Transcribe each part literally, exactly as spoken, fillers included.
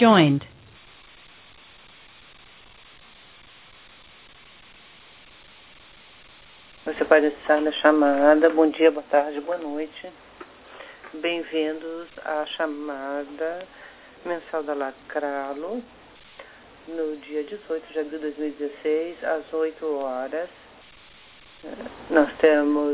joined. Você pode estar na chamada. Bom dia, boa tarde, boa noite. Bem-vindos à chamada mensal da Lacralo, no dia dezoito de abril de dois mil e dezesseis, às oito horas. Nós temos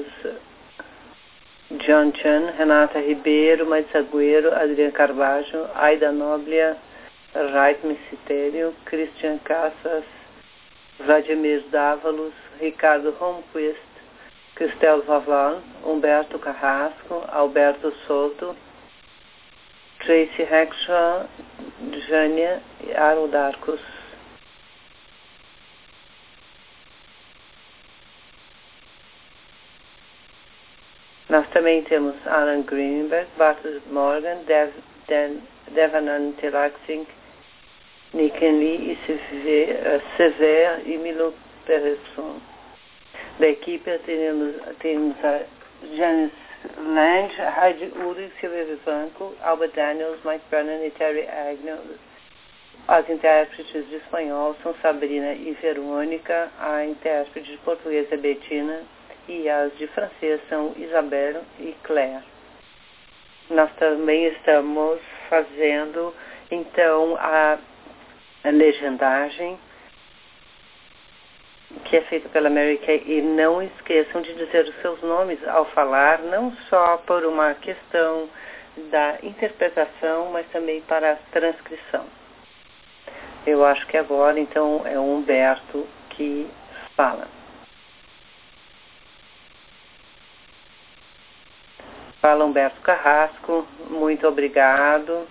John Chan, Renata Ribeiro, Marisa Agüero, Adriana Carvalho, Aida Noblia, Rait Micitério, Christian Cassas, Vladimir Dávalos, Ricardo Romquist, Cristel Vaval, Humberto Carrasco, Alberto Soto, Tracy Hexshaw, Jânia e Harold Arcos. Nós também temos Alan Greenberg, Bartos Morgan, Dev, Den, Devanand Tiraksing, Niken Lee e Sever e Milo Peresson. Da equipe temos, temos a Janice Lange, Heidi Ulrich, Silvia Vivanco, Albert Daniels, Mike Brennan e Terry Agnew. As intérpretes de espanhol são Sabrina e Verônica, a intérprete de português é Bettina e as de francês são Isabelle e Claire. Nós também estamos fazendo, então, a, a legendagem que é feita pela Mary Kay, e não esqueçam de dizer os seus nomes ao falar, não só por uma questão da interpretação, mas também para a transcrição. Eu acho que agora, então, é o Humberto que fala. Fala Humberto Carrasco, muito obrigado.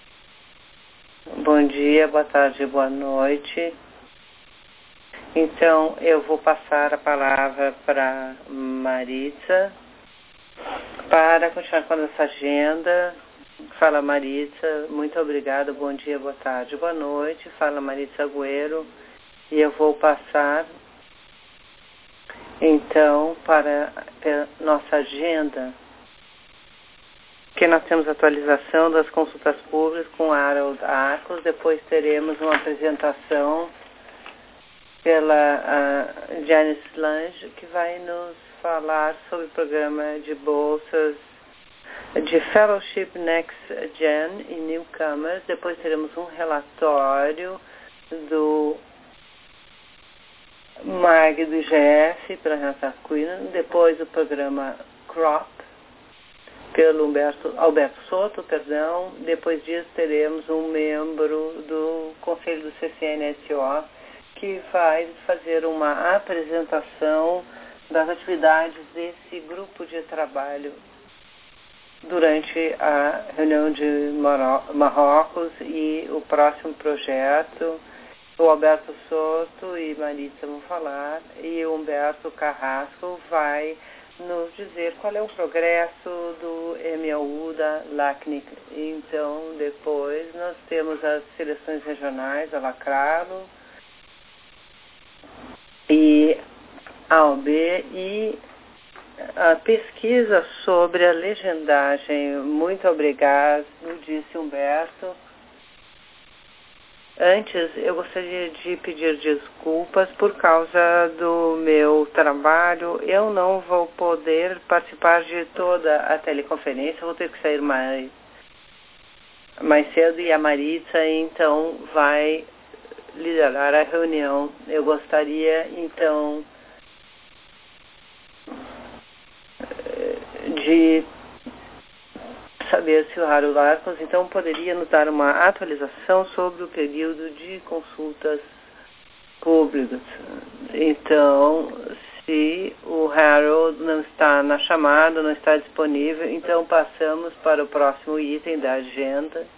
Bom dia, boa tarde, boa noite. Então, eu vou passar a palavra para Maritza para continuar com a nossa agenda. Fala Maritza, muito obrigada, bom dia, boa tarde, boa noite. Fala Maritza Agüero e eu vou passar então para a nossa agenda, que nós temos atualização das consultas públicas com Harold Arcos, depois teremos uma apresentação pela uh, Janice Lange, que vai nos falar sobre o programa de bolsas de Fellowship Next Gen e Newcomers. Depois teremos um relatório do MAG do I G F pela Renata Quinn, depois o programa CROP pelo Humberto, Alberto Soto, perdão. Depois disso teremos um membro do Conselho do C C N S O que vai fazer uma apresentação das atividades desse grupo de trabalho durante a reunião de Marrocos e o próximo projeto. O Alberto Soto e Marisa vão falar e o Humberto Carrasco vai nos dizer qual é o progresso do M A U da LACNIC. Então, depois nós temos as seleções regionais, a Lacralo e A O B e a pesquisa sobre a legendagem. Muito obrigado, disse Humberto. Antes, eu gostaria de pedir desculpas por causa do meu trabalho. Eu não vou poder participar de toda a teleconferência, vou ter que sair mais, mais cedo e a Maritza, então, vai liderar a reunião. Eu gostaria, então, de saber se o Harold Arcos, então, poderia nos dar uma atualização sobre o período de consultas públicas. Então, se o Harold não está na chamada, não está disponível, então passamos para o próximo item da agenda.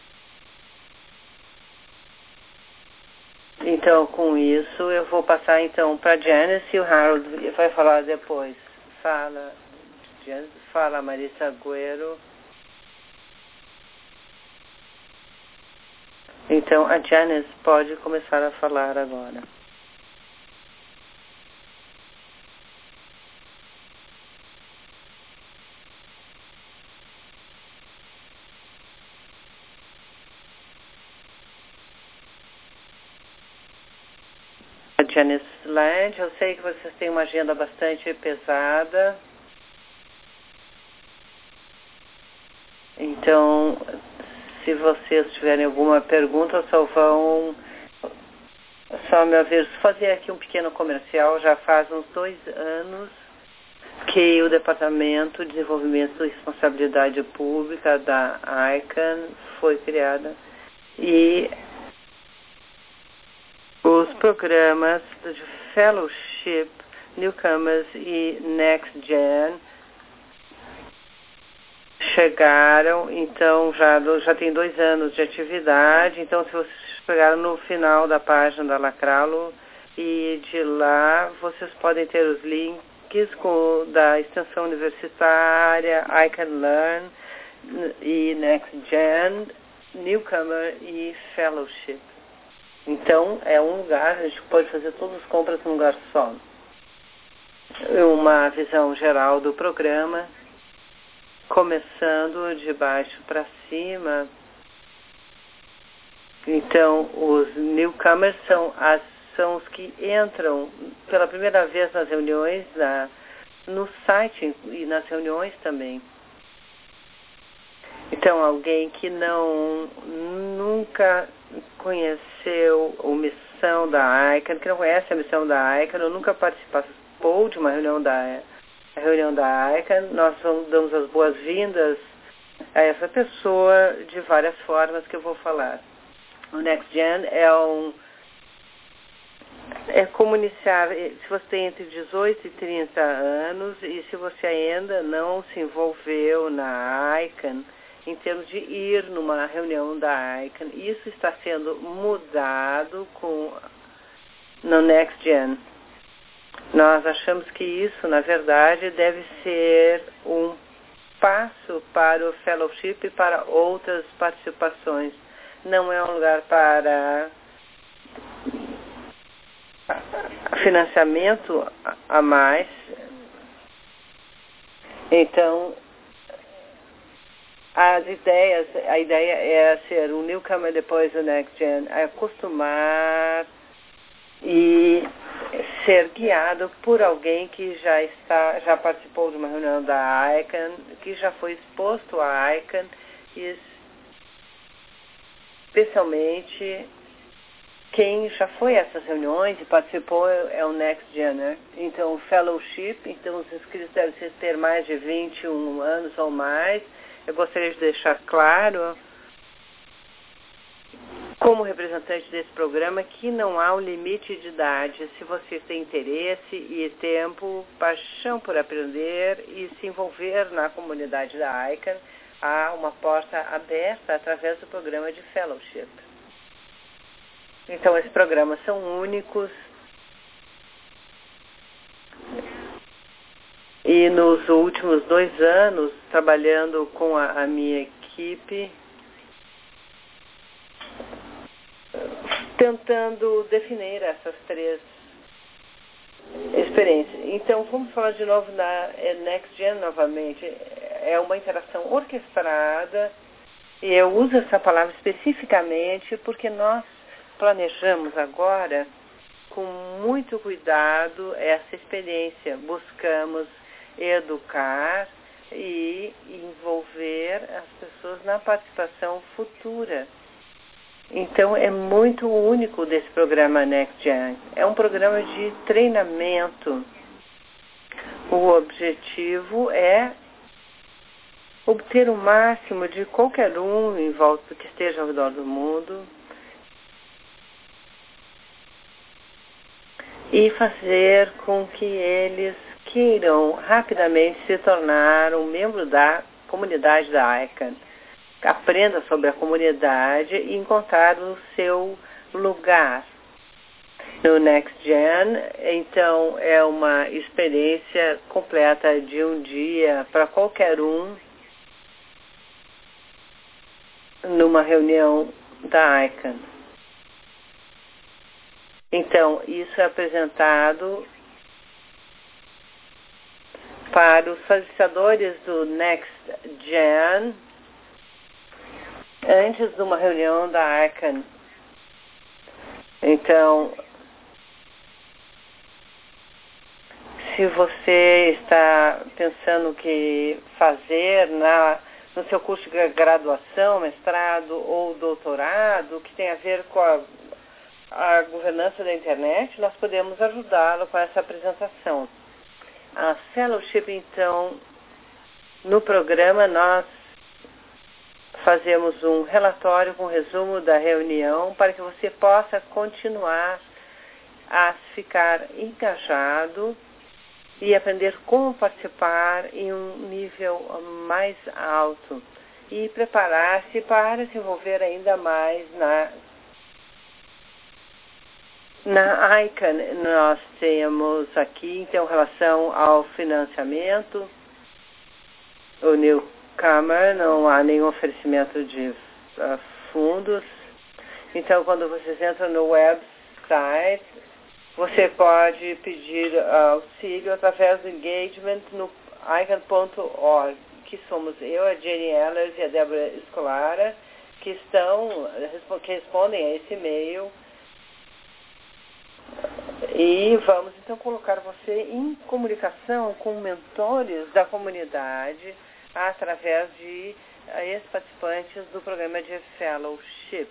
Então, com isso, eu vou passar, então, para a Janice e o Harold vai falar depois. Fala, Janice, fala, Marisa Agüero. Então, a Janice pode começar a falar agora. a Janice Land. Eu sei que vocês têm uma agenda bastante pesada. Então, se vocês tiverem alguma pergunta, só vão... Só me aviso. Fazer aqui um pequeno comercial. Já faz uns dois anos que o Departamento de Desenvolvimento e Responsabilidade Pública da I C A N foi criada. E os programas de Fellowship, Newcomers e Next Gen chegaram, então já, já tem dois anos de atividade. Então, se vocês pegaram no final da página da Lacralo, e de lá vocês podem ter os links com, da extensão universitária, I Can Learn e Next Gen, Newcomer e Fellowship. Então, é um lugar, a gente pode fazer todas as compras num lugar só. Uma visão geral do programa, começando de baixo para cima. Então, os newcomers são, as, são os que entram pela primeira vez nas reuniões, na, no site e nas reuniões também. Então, alguém que não nunca conheceu a missão da I C A N, que não conhece a missão da I C A N, ou nunca participou de uma reunião da, reunião da I C A N, nós vamos, damos as boas-vindas a essa pessoa de várias formas que eu vou falar. O Next Gen é um... É como iniciar, se você tem entre dezoito e trinta anos, e se você ainda não se envolveu na I C A N, em termos de ir numa reunião da I C A N, isso está sendo mudado com, no Next Gen. Nós achamos que isso, na verdade, deve ser um passo para o Fellowship e para outras participações. Não é um lugar para financiamento a mais. Então, as ideias, a ideia é ser um newcomer depois do Next Gen, é acostumar e ser guiado por alguém que já está, já participou de uma reunião da I C A N, que já foi exposto à I C A N, e especialmente quem já foi a essas reuniões e participou é o Next Gen, né? Então, o Fellowship, então os inscritos devem ter mais de vinte e um anos ou mais. Eu gostaria de deixar claro, como representante desse programa, que não há um limite de idade. Se você tem interesse e tempo, paixão por aprender e se envolver na comunidade da I C A N, há uma porta aberta através do programa de Fellowship. Então, esses programas são únicos. E nos últimos dois anos, trabalhando com a, a minha equipe, tentando definir essas três experiências. Então, vamos falar de novo na Next Gen novamente. É uma interação orquestrada, e eu uso essa palavra especificamente porque nós planejamos agora, com muito cuidado, essa experiência. Buscamos educar e envolver as pessoas na participação futura. Então, é muito único desse programa Next Gen. É um programa de treinamento. O objetivo é obter o máximo de qualquer um em volta que esteja ao redor do mundo e fazer com que eles queiram rapidamente se tornar um membro da comunidade da I C A N. Aprenda sobre a comunidade e encontrar o seu lugar no Next Gen. Então, é uma experiência completa de um dia para qualquer um numa reunião da I C A N. Então, isso é apresentado para os facilitadores do Next Gen antes de uma reunião da I C A N. Então, se você está pensando que fazer na, no seu curso de graduação, mestrado ou doutorado, que tem a ver com a, a governança da internet, nós podemos ajudá-lo com essa apresentação. A fellowship, então, no programa nós fazemos um relatório com resumo da reunião para que você possa continuar a ficar engajado e aprender como participar em um nível mais alto e preparar-se para se envolver ainda mais na, na I C A N. Nós temos aqui, então, relação ao financiamento, o Newcomer, não há nenhum oferecimento de uh, fundos. Então, quando vocês entram no website, você pode pedir auxílio através do engagement no I C A N ponto org, que somos eu, a Jenny Ellers e a Débora Escolara, que estão, que respondem a esse e-mail. E vamos então colocar você em comunicação com mentores da comunidade através de ex-participantes do programa de fellowship.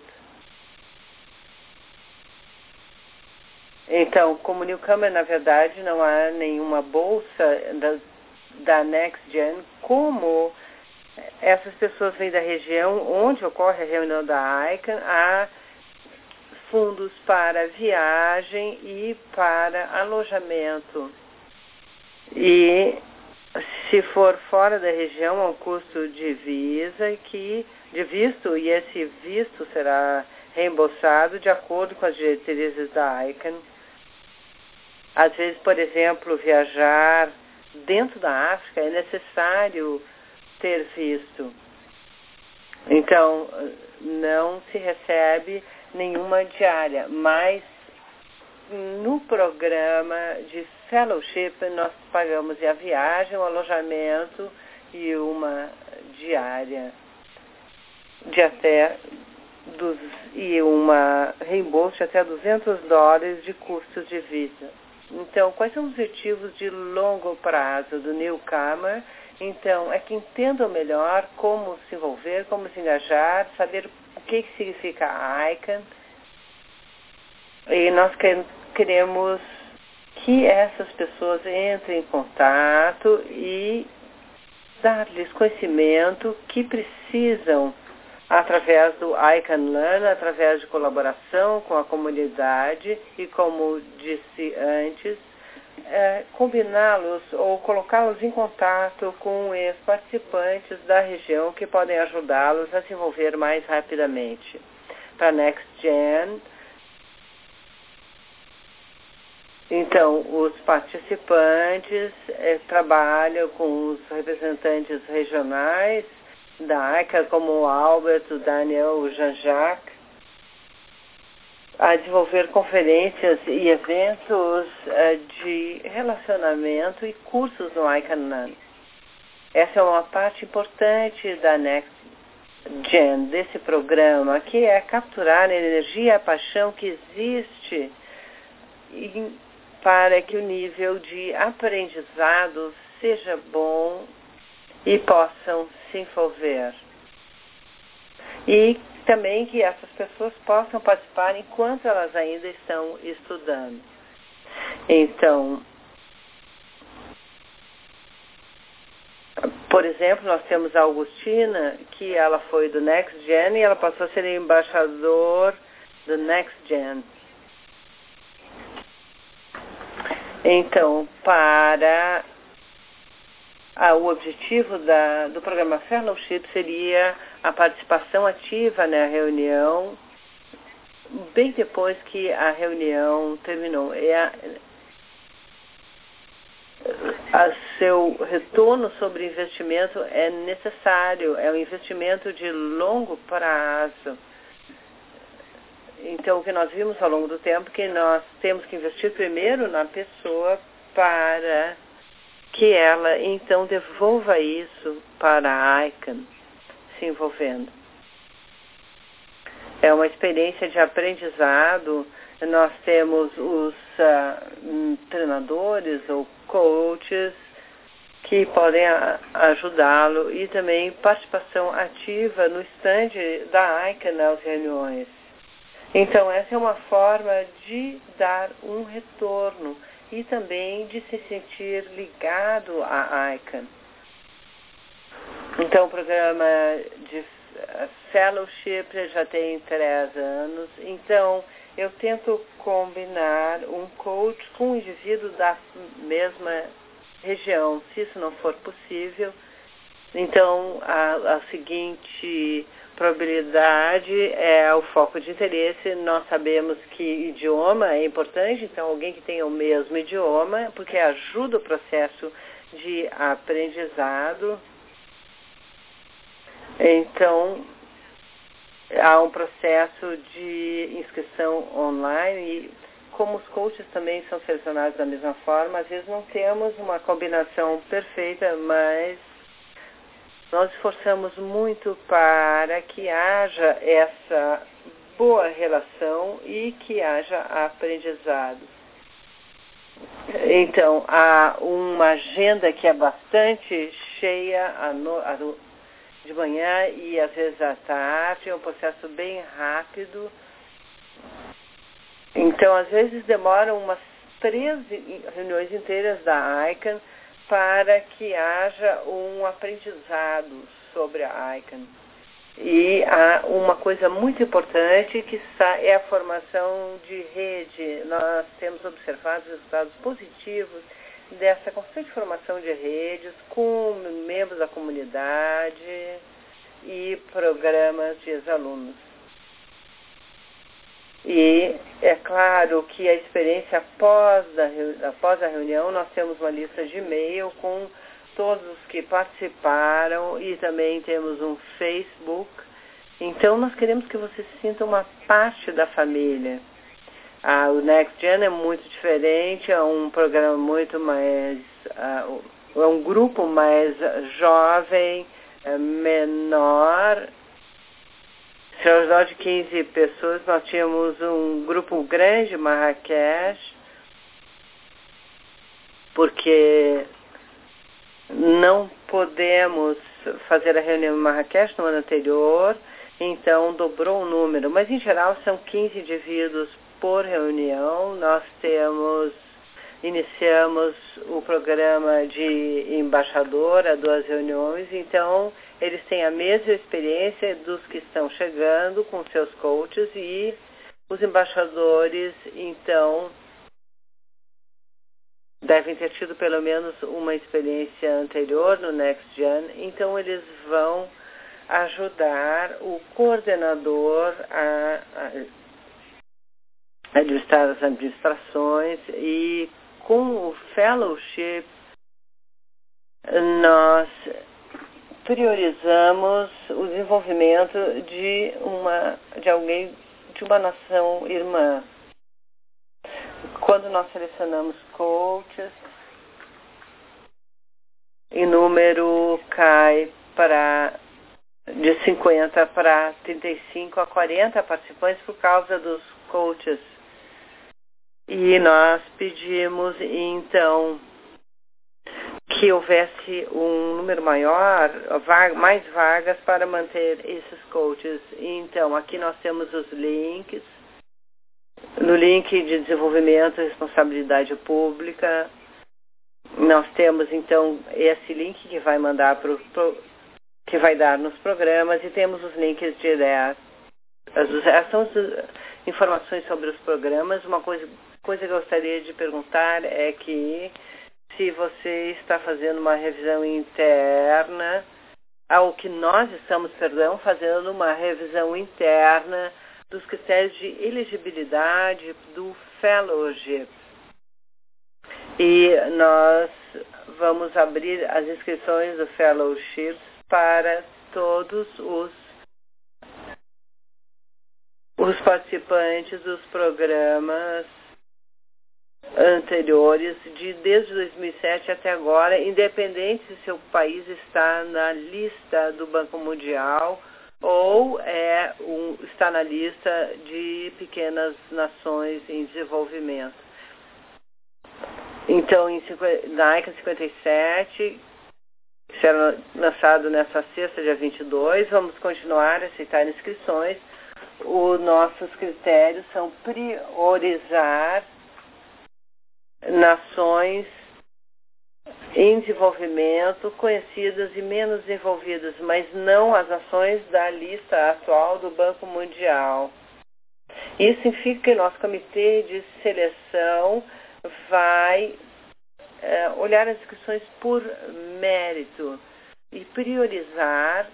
Então, como Newcomer, na verdade, não há nenhuma bolsa da, da NextGen. Como essas pessoas vêm da região onde ocorre a reunião da I C A N, há fundos para viagem e para alojamento. E se for fora da região, há um custo de visa que, de visto, e esse visto será reembolsado de acordo com as diretrizes da I C A N. Às vezes, por exemplo, viajar dentro da África é necessário ter visto. Então, não se recebe nenhuma diária, mas no programa de fellowship nós pagamos a viagem, o alojamento e uma diária de até dos, e uma reembolso de até duzentos dólares de custos de visa. Então, quais são os objetivos de longo prazo do Newcomer? Então, é que entendam melhor como se envolver, como se engajar, saber o que, que significa a I C A N. E nós queremos que essas pessoas entrem em contato e dar-lhes conhecimento que precisam através do I C A N Learn, através de colaboração com a comunidade e, como disse antes, é, combiná-los ou colocá-los em contato com os participantes da região que podem ajudá-los a se envolver mais rapidamente. Para NextGen, então, os participantes é, trabalham com os representantes regionais da I C A, como o Albert, o Daniel, o Jean-Jacques, a desenvolver conferências e eventos uh, de relacionamento e cursos no I C A N. Essa é uma parte importante da NextGen, desse programa, que é capturar a energia e a paixão que existe em, para que o nível de aprendizado seja bom e possam se envolver. E também que essas pessoas possam participar enquanto elas ainda estão estudando. Então, por exemplo, nós temos a Augustina, que ela foi do NextGen e ela passou a ser embaixador do NextGen. Então, para ah, o objetivo da, do programa Fellowship seria a participação ativa na reunião, bem depois que a reunião terminou. É a, a seu retorno sobre investimento é necessário, é um investimento de longo prazo. Então, o que nós vimos ao longo do tempo é que nós temos que investir primeiro na pessoa para que ela, então, devolva isso para a I C A N, se envolvendo. É uma experiência de aprendizado. Nós temos os uh, treinadores ou coaches que podem ajudá-lo e também participação ativa no stand da I C A N nas reuniões. Então, essa é uma forma de dar um retorno e também de se sentir ligado à I C A N. Então, o programa de fellowship já tem três anos. Então, eu tento combinar um coach com um indivíduo da mesma região. Se isso não for possível, então a, a seguinte probabilidade é o foco de interesse. Nós sabemos que idioma é importante, então alguém que tenha o mesmo idioma, porque ajuda o processo de aprendizado. Então, há um processo de inscrição online e como os coaches também são selecionados da mesma forma, às vezes não temos uma combinação perfeita, mas nós esforçamos muito para que haja essa boa relação e que haja aprendizado. Então, há uma agenda que é bastante cheia a no, a no, de manhã e às vezes à tarde, é um processo bem rápido. Então, às vezes demoram umas três reuniões inteiras da I C A N para que haja um aprendizado sobre a I C A N. E há uma coisa muito importante que é a formação de rede. Nós temos observado resultados positivos dessa constante formação de redes com membros da comunidade e programas de ex-alunos. E é claro que a experiência após, da, após a reunião, nós temos uma lista de e-mail com todos os que participaram e também temos um Facebook. Então, nós queremos que você se sinta uma parte da família. Ah, o Next Gen é muito diferente, é um programa muito mais, uh, é um grupo mais jovem, é menor. Se ao redor de quinze pessoas, nós tínhamos um grupo grande em Marrakech, porque não podemos fazer a reunião em Marrakech no ano anterior, então dobrou o número. Mas, em geral, são quinze indivíduos por reunião. Nós temos, iniciamos o programa de embaixador a duas reuniões, então eles têm a mesma experiência dos que estão chegando com seus coaches e os embaixadores, então, devem ter tido pelo menos uma experiência anterior no Next Gen, então eles vão ajudar o coordenador a, a administrar as administrações e com o fellowship nós priorizamos o desenvolvimento de uma de alguém de uma nação irmã. Quando nós selecionamos coaches, o número cai para de cinquenta para trinta e cinco a quarenta participantes por causa dos coaches. E nós pedimos então que houvesse um número maior, mais vagas para manter esses coaches. Então, aqui nós temos os links. No link de desenvolvimento e responsabilidade pública, nós temos, então, esse link que vai mandar pro, pro, que vai dar nos programas e temos os links diretos. Essas são as informações sobre os programas. Uma coisa, coisa que eu gostaria de perguntar é que se você está fazendo uma revisão interna, ao que nós estamos, perdão, fazendo uma revisão interna dos critérios de elegibilidade do fellowship. E nós vamos abrir as inscrições do fellowship para todos os, os participantes dos programas anteriores, de desde dois mil e sete até agora, independente se seu país está na lista do Banco Mundial ou é um, está na lista de pequenas nações em desenvolvimento. Então, em, na ICANN cinquenta e sete, será lançado nessa sexta, dia vinte e dois, vamos continuar a aceitar inscrições. Os nossos critérios são priorizar nações em desenvolvimento, conhecidas e menos desenvolvidas, mas não as nações da lista atual do Banco Mundial. Isso significa que nosso comitê de seleção vai é, olhar as inscrições por mérito e priorizar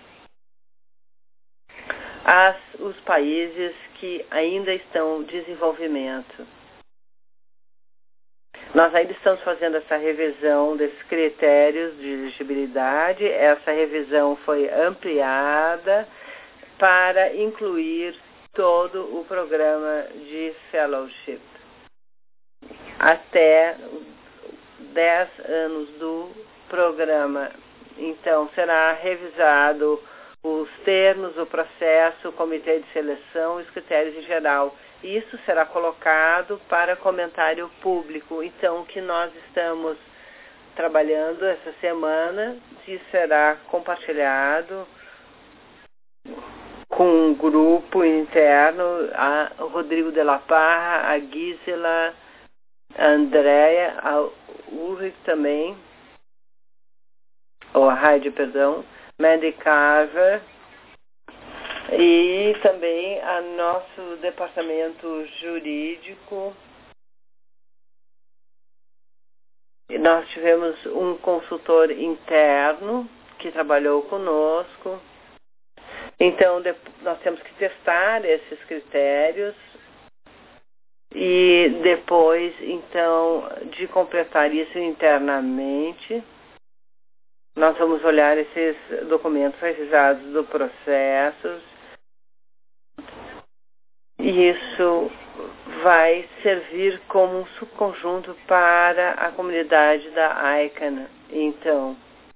as, os países que ainda estão em desenvolvimento. Nós ainda estamos fazendo essa revisão desses critérios de elegibilidade. Essa revisão foi ampliada para incluir todo o programa de fellowship. Até dez anos do programa. Então, será revisado os termos, o processo, o comitê de seleção, os critérios em geral. Isso será colocado para comentário público. Então, o que nós estamos trabalhando essa semana, isso será compartilhado com um grupo interno, a Rodrigo de la Parra, a Gisela, a Andrea, a Ulrich também, ou a Heidi, perdão, Mandy Carver, e também a nosso departamento jurídico. E nós tivemos um consultor interno que trabalhou conosco. Então, nós temos que testar esses critérios e depois, então, de completar isso internamente, nós vamos olhar esses documentos revisados do processo. E isso vai servir como um subconjunto para a comunidade da ICANN. Então,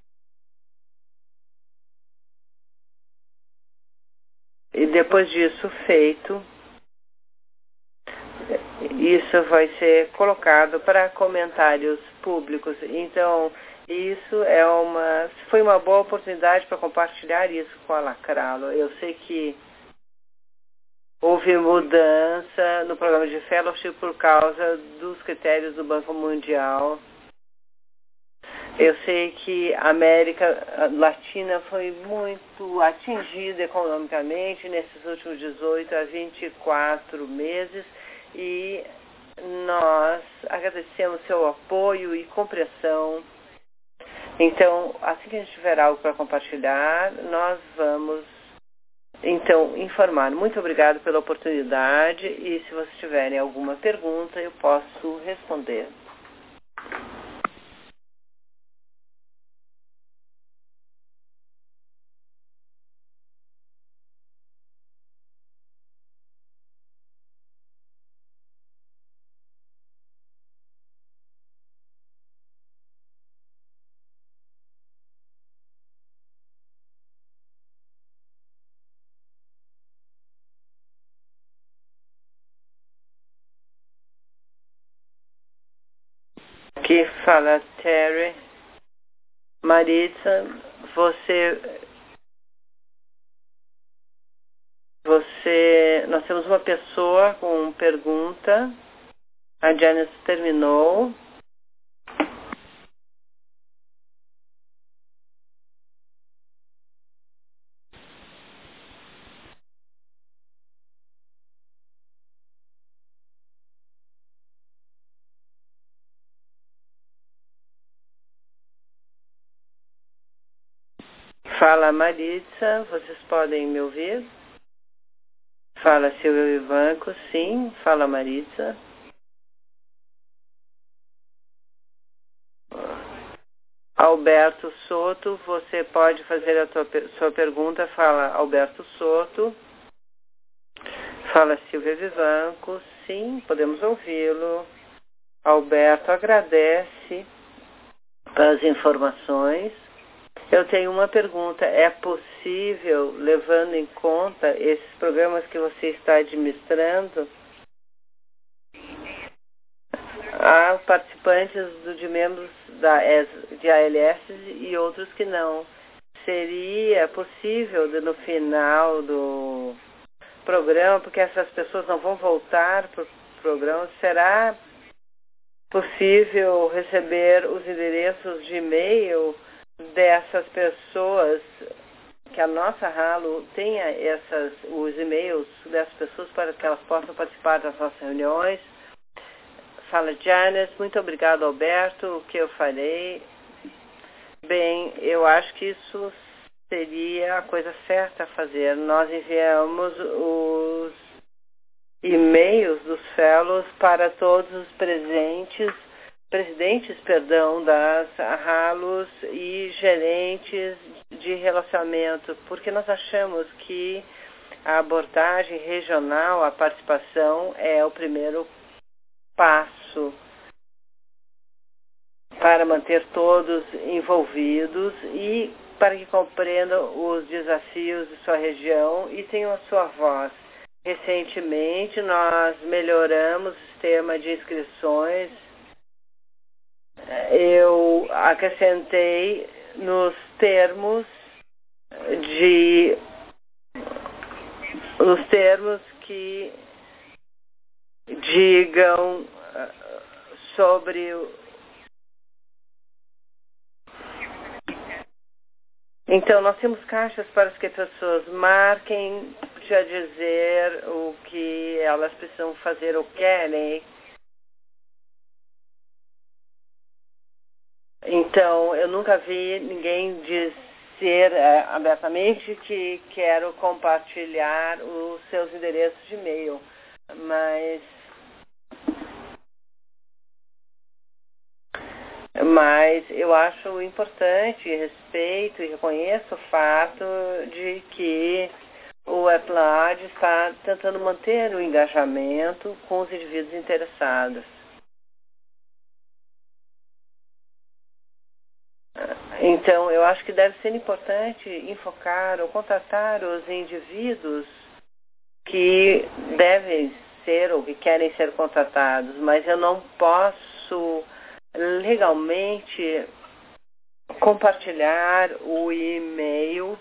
e depois disso feito, isso vai ser colocado para comentários públicos. Então, isso é uma, foi uma boa oportunidade para compartilhar isso com a Lacralo. Eu sei que houve mudança no programa de fellowship por causa dos critérios do Banco Mundial. Eu sei que a América Latina foi muito atingida economicamente nesses últimos dezoito a vinte e quatro meses e nós agradecemos seu apoio e compreensão. Então, assim que a gente tiver algo para compartilhar, nós vamos então informar. Muito obrigado pela oportunidade e se vocês tiverem alguma pergunta, eu posso responder. Aqui fala Terry. Maritza, você, você, nós temos uma pessoa com pergunta. A Janice terminou. Fala Maritza, vocês podem me ouvir? Fala Silvio Ivanco, sim. Fala Maritza. Alberto Soto, você pode fazer a tua, sua pergunta. Fala Alberto Soto. Fala Silvia Vivanco, sim, podemos ouvi-lo. Alberto agradece pelas informações. Eu tenho uma pergunta. É possível, levando em conta esses programas que você está administrando, há participantes do, de membros da, de A L S e outros que não. Seria possível, de, no final do programa, porque essas pessoas não vão voltar para o programa, será possível receber os endereços de e-mail dessas pessoas, que a nossa Halo tenha essas, os e-mails dessas pessoas para que elas possam participar das nossas reuniões? Fala Janice, muito obrigado, Alberto, o que eu falei. Bem, eu acho que isso seria a coisa certa a fazer. Nós enviamos os e-mails dos fellows para todos os presentes, presidentes, perdão, das Halos e gerentes de relacionamento, porque nós achamos que a abordagem regional, a participação é o primeiro passo para manter todos envolvidos e para que compreendam os desafios de sua região e tenham a sua voz. Recentemente, nós melhoramos o sistema de inscrições. Eu acrescentei nos termos de nos termos que digam sobre o Então, nós temos caixas para que as pessoas marquem para dizer o que elas precisam fazer ou querem. Então, eu nunca vi ninguém dizer é, abertamente que quero compartilhar os seus endereços de e-mail, mas Mas eu acho importante, respeito e reconheço o fato de que o Applaud está tentando manter o engajamento com os indivíduos interessados. Então, eu acho que deve ser importante enfocar ou contatar os indivíduos que devem ser ou que querem ser contratados, mas eu não posso legalmente compartilhar o e-mail.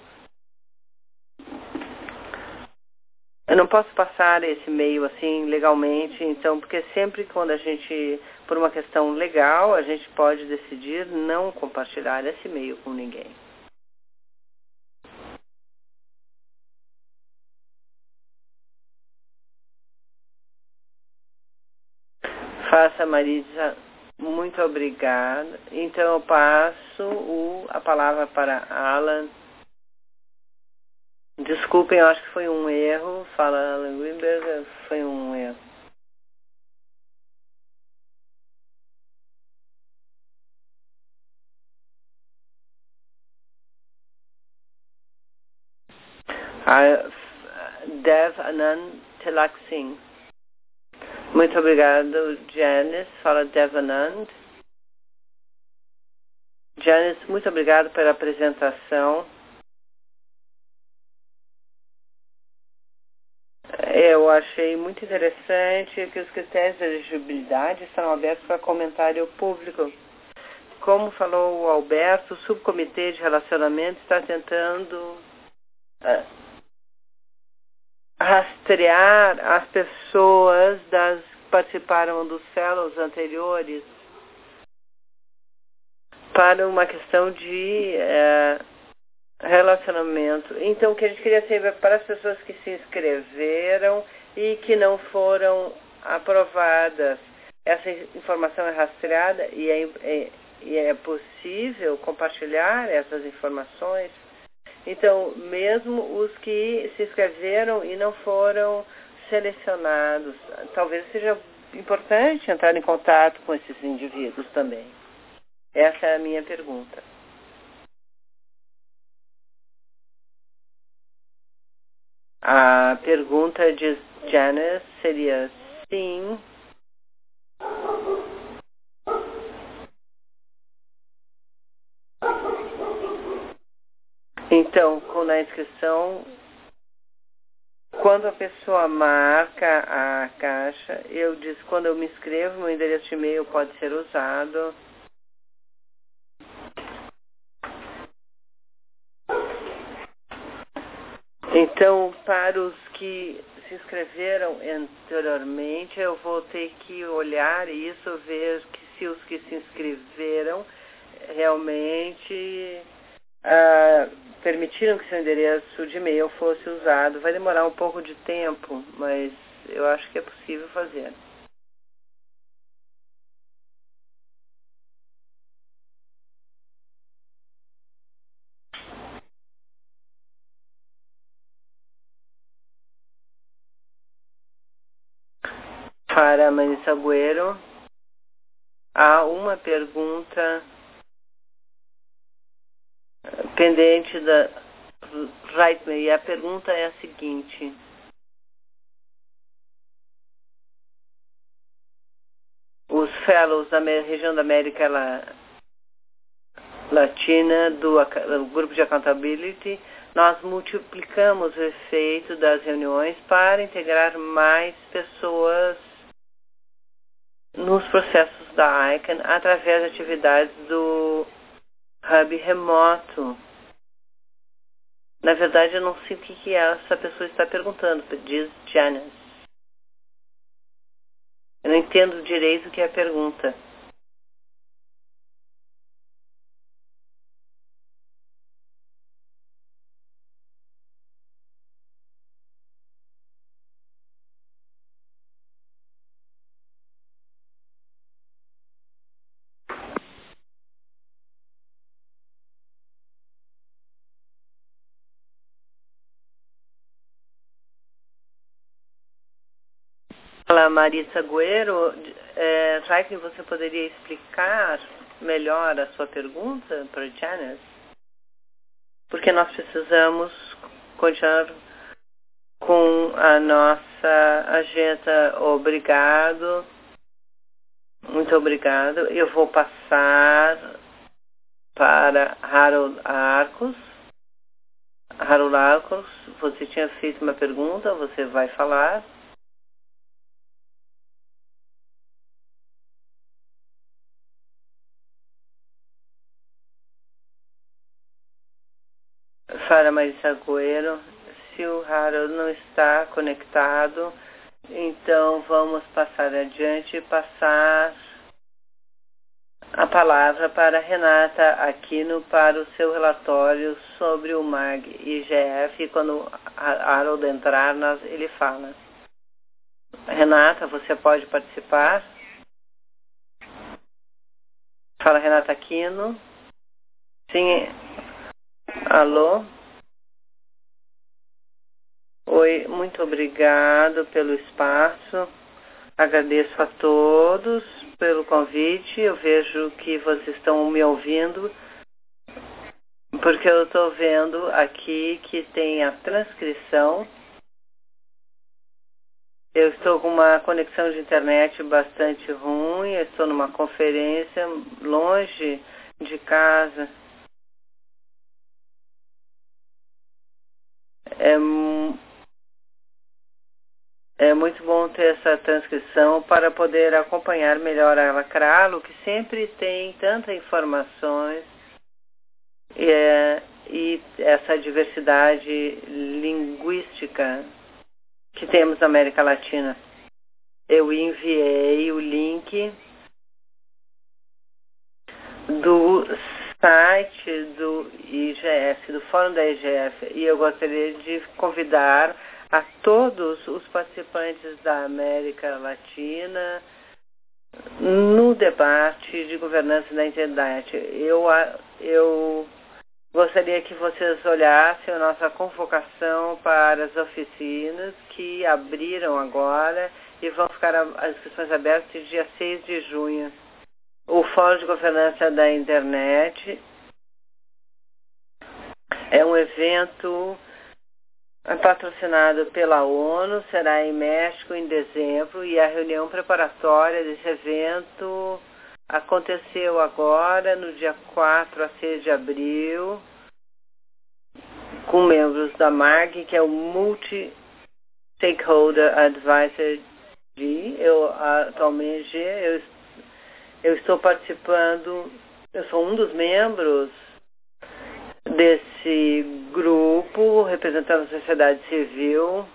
Eu não posso passar esse e-mail assim legalmente, então, porque sempre quando a gente, por uma questão legal, a gente pode decidir não compartilhar esse e-mail com ninguém. Faça, Marisa. Muito obrigada. Então eu passo o, a palavra para Alan. Desculpem, eu acho que foi um erro. Fala Alan Greenberg, foi um erro. Ah, Dev Anand Tilak Singh. Muito obrigado, Janice. Fala Dev Anand. Janice, muito obrigado pela apresentação. Eu achei muito interessante que os critérios de elegibilidade estão abertos para comentário público. Como falou o Alberto, o subcomitê de relacionamento está tentando uh, rastrear as pessoas das que participaram dos fellows anteriores para uma questão de uh, relacionamento. Então, o que a gente queria saber para as pessoas que se inscreveram e que não foram aprovadas. Essa informação é rastreada e é, é, e é possível compartilhar essas informações. Então, mesmo os que se inscreveram e não foram selecionados, talvez seja importante entrar em contato com esses indivíduos também. Essa é a minha pergunta. A pergunta de Janice seria sim. Então, com a inscrição, quando a pessoa marca a caixa, eu disse, quando eu me inscrevo, meu endereço de e-mail pode ser usado. Então, para os que se inscreveram anteriormente, eu vou ter que olhar isso, ver que se os que se inscreveram realmente ah, permitiram que seu endereço de e-mail fosse usado. Vai demorar um pouco de tempo, mas eu acho que é possível fazer. Para a Marisa Agüero, há uma pergunta pendente da Rightme, e a pergunta é a seguinte: os fellows da região da América Latina do, do grupo de accountability, nós multiplicamos o efeito das reuniões para integrar mais pessoas nos processos da I C A N através de atividades do hub remoto. Na verdade, eu não sei o que, que essa pessoa está perguntando, diz Janice. Eu não entendo direito o que é a pergunta. Fala, Marisa Agüero, é, Raikkonen, você poderia explicar melhor a sua pergunta para Janice? Porque nós precisamos continuar com a nossa agenda. Obrigado. Muito obrigado. Eu vou passar para Harold Arcos. Harold Arcos, você tinha feito uma pergunta, você vai falar. Fala, Marisa Agüero. Se o Harold não está conectado, então vamos passar adiante e passar a palavra para Renata Aquino para o seu relatório sobre o M A G I G F. E quando Harold entrar, nós, ele fala. Renata, você pode participar? Fala, Renata Aquino. Sim. Alô? Oi, muito obrigado pelo espaço. Agradeço a todos pelo convite. Eu vejo que vocês estão me ouvindo, porque eu estou vendo aqui que tem a transcrição. Eu estou com uma conexão de internet bastante ruim. Eu estou numa conferência longe de casa. É É muito bom ter essa transcrição para poder acompanhar melhor a Lacralo, que sempre tem tantas informações e, é, e essa diversidade linguística que temos na América Latina. Eu enviei o link do site do I G F, do Fórum da I G F, e eu gostaria de convidar a todos os participantes da América Latina no debate de governança da internet. Eu, eu gostaria que vocês olhassem a nossa convocação para as oficinas que abriram agora e vão ficar as inscrições abertas dia seis de junho. O Fórum de Governança da Internet é um evento patrocinado pela ONU, será em México em dezembro, e a reunião preparatória desse evento aconteceu agora no dia quatro a seis de abril, com membros da M A G, que é o Multi Stakeholder Advisory. Eu atualmente eu, eu estou participando, eu sou um dos membros desse grupo representando a sociedade civil.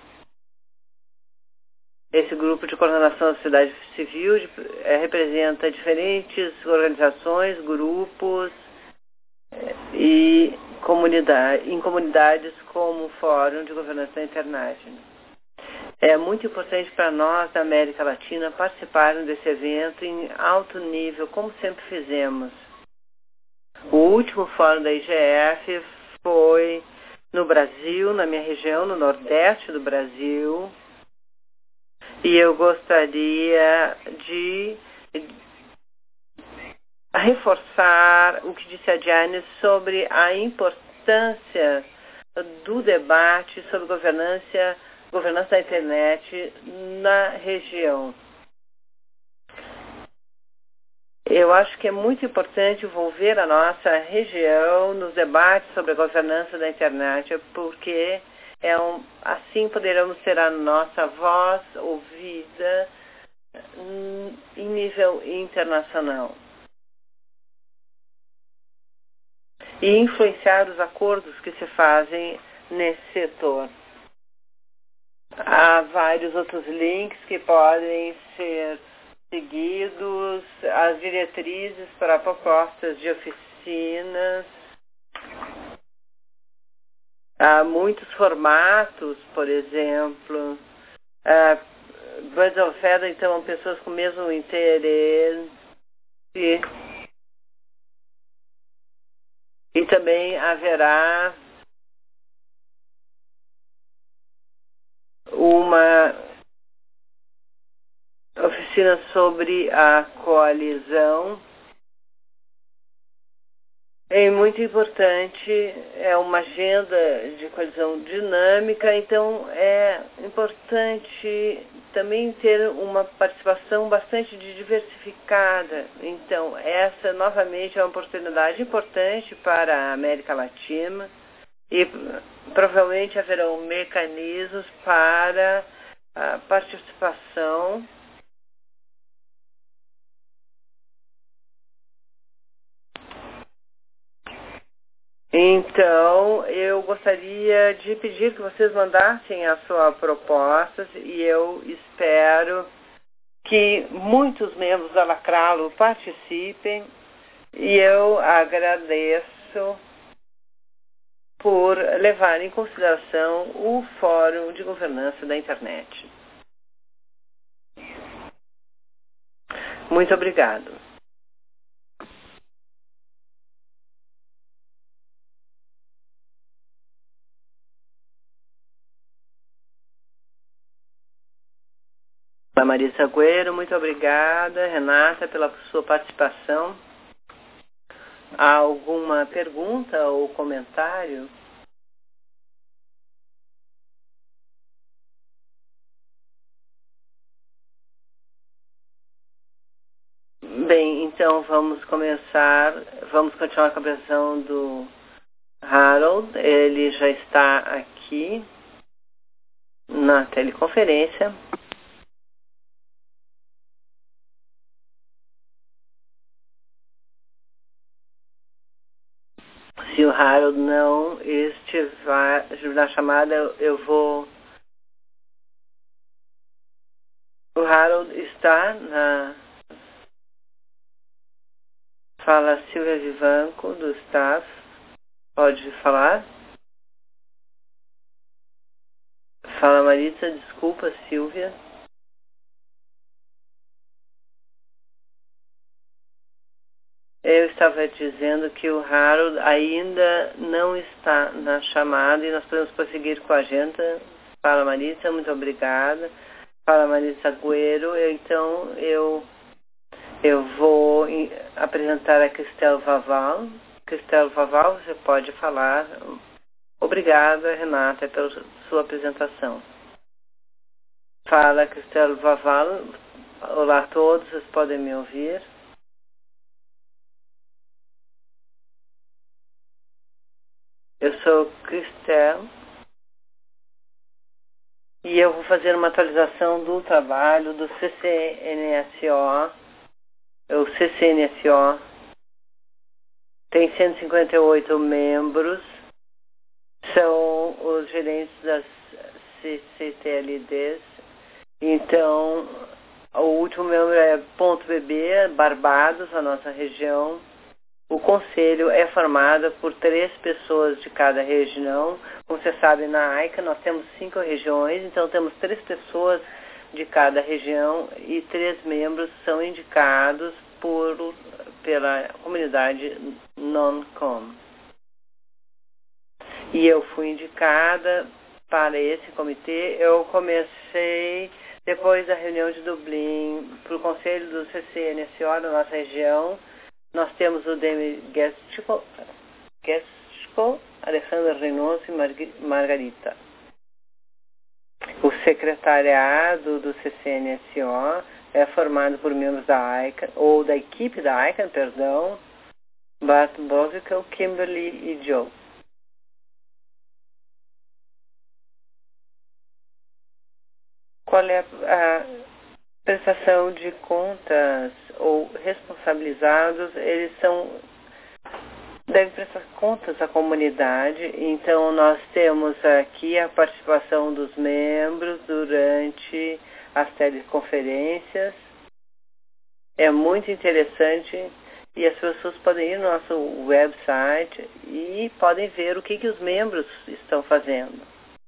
Esse grupo de coordenação da sociedade civil de, é, representa diferentes organizações, grupos é, e comunidade, em comunidades como o Fórum de Governança da Internet. É muito importante para nós da América Latina participarmos desse evento em alto nível, como sempre fizemos. O último fórum da I G F foi no Brasil, na minha região, no Nordeste do Brasil. E eu gostaria de reforçar o que disse a Janice sobre a importância do debate sobre governança, governança da internet na região. Eu acho que é muito importante envolver a nossa região nos debates sobre a governança da internet, porque é um, assim poderemos ter a nossa voz ouvida em nível internacional e influenciar os acordos que se fazem nesse setor. Há vários outros links que podem ser seguidos, as diretrizes para propostas de oficinas. Há muitos formatos, por exemplo. Uh, Birds of Feather, então, pessoas com o mesmo interesse. E também haverá uma oficina sobre a coalizão. É muito importante, é uma agenda de coalizão dinâmica, então é importante também ter uma participação bastante diversificada. Então, essa novamente é uma oportunidade importante para a América Latina e provavelmente haverão mecanismos para a participação. Então, eu gostaria de pedir que vocês mandassem as suas propostas e eu espero que muitos membros da Lacralo participem e eu agradeço por levar em consideração o Fórum de Governança da Internet. Muito obrigado. A Marisa Agüero, muito obrigada. Renata, pela sua participação. Há alguma pergunta ou comentário? Bem, então vamos começar, vamos continuar com a apresentação do Harold. Ele já está aqui na teleconferência. Se o Harold não estiver na chamada, eu vou... O Harold está na... Fala Silvia Vivanco, do staff. Pode falar? Fala Marisa, desculpa, Silvia. Eu estava dizendo que o Harold ainda não está na chamada e nós podemos prosseguir com a agenda. Fala Marisa, muito obrigada. Fala Marisa Agüero. Eu, então eu, eu vou apresentar a Cristel Vaval. Cristel Vaval, você pode falar. Obrigada, Renata, pela sua apresentação. Fala Cristel Vaval. Olá a todos, vocês podem me ouvir? Eu sou Cristel. E eu vou fazer uma atualização do trabalho do C C N S O. O C C N S O tem cento e cinquenta e oito membros, são os gerentes das C C T L Ds. Então, o último membro é Ponto B B, Barbados, a nossa região. O conselho é formado por três pessoas de cada região. Como você sabe, na A I C A nós temos cinco regiões, então temos três pessoas de cada região e três membros são indicados por, pela comunidade non-com. E eu fui indicada para esse comitê. Eu comecei, depois da reunião de Dublin, para o conselho do C C N S O da nossa região. Nós temos o Demi Gestico, Gestico, Alessandra Reynoso e Margarita. O secretariado do C C N S O é formado por membros da A I C A, ou da equipe da A I C A, perdão, Bart Bosical, Kimberly e Joe. Qual é a prestação de contas ou responsabilizados? Eles são devem prestar contas à comunidade. Então nós temos aqui a participação dos membros durante as teleconferências. É muito interessante e as pessoas podem ir no nosso website e podem ver o que, que os membros estão fazendo.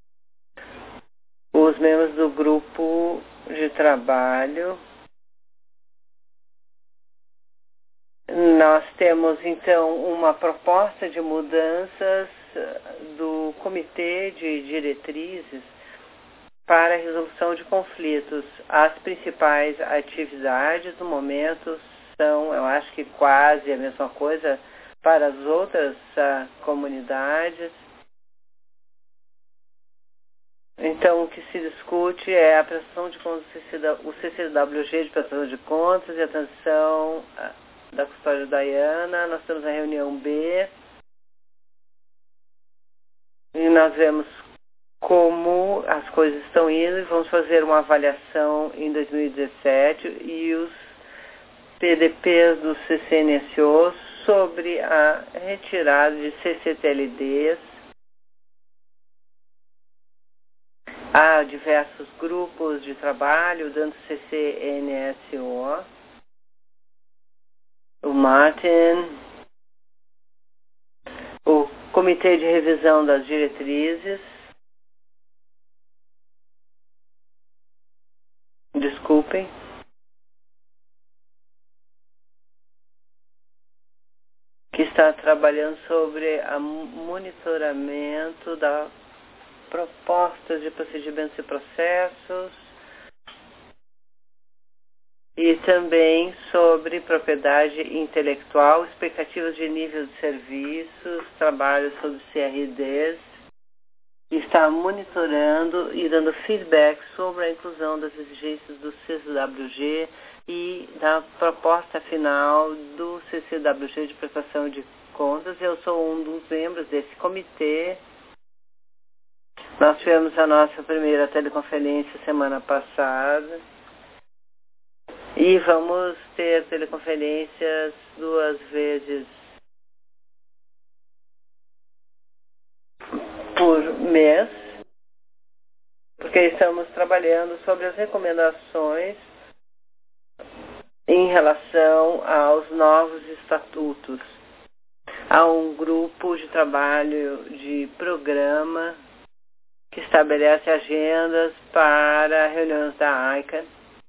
Os membros do grupo de trabalho. Nós temos, então, uma proposta de mudanças do Comitê de Diretrizes para a resolução de conflitos. As principais atividades no momento são, eu acho que quase a mesma coisa para as outras uh, comunidades. Então, o que se discute é a prestação de contas, o C C W G de prestação de contas e a transição da custódia da Diana. Nós temos a reunião B e nós vemos como as coisas estão indo e vamos fazer uma avaliação em dois mil e dezessete e os P D Ps do C C N S O sobre a retirada de C C T L Ds. Há diversos grupos de trabalho dentro do C C N S O. O Martin, o Comitê de Revisão das Diretrizes, desculpem, que está trabalhando sobre o monitoramento da propostas de procedimentos e processos e também sobre propriedade intelectual, expectativas de nível de serviços, trabalho sobre C R Ds, está monitorando e dando feedback sobre a inclusão das exigências do C C W G e da proposta final do C C W G de prestação de contas. Eu sou um dos membros desse comitê. Nós tivemos a nossa primeira teleconferência semana passada e vamos ter teleconferências duas vezes por mês, porque estamos trabalhando sobre as recomendações em relação aos novos estatutos. Há um grupo de trabalho de programa que estabelece agendas para reuniões da A I C A.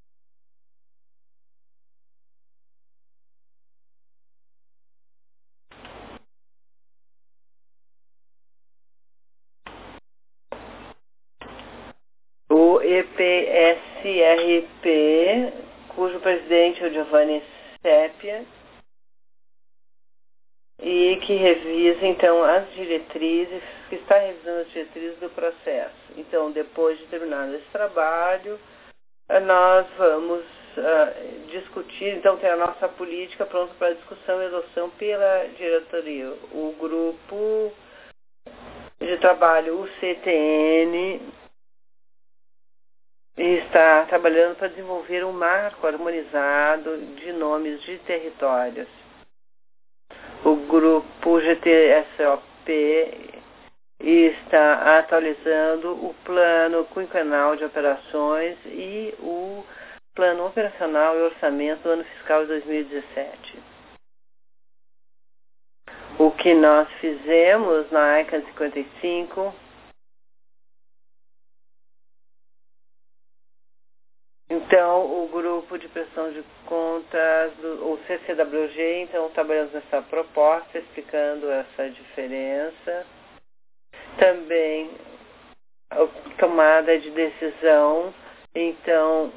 O E P S R P, cujo presidente é o Giovanni Seppia, e que revisa, então, as diretrizes, que está revisando as diretrizes do processo. Então, depois de terminado esse trabalho, nós vamos uh, discutir, então, ter a nossa política pronta para discussão e adoção pela diretoria. O grupo de trabalho, o C T N, e está trabalhando para desenvolver um marco harmonizado de nomes de territórios. O grupo G T S O P está atualizando o plano quinquenal de operações e o plano operacional e orçamento do ano fiscal de dois mil e dezessete. O que nós fizemos na I C A N cinquenta e cinco, então o grupo de prestação de contas, do, o C C W G, então trabalhamos nessa proposta, explicando essa diferença. Também a tomada de decisão, então,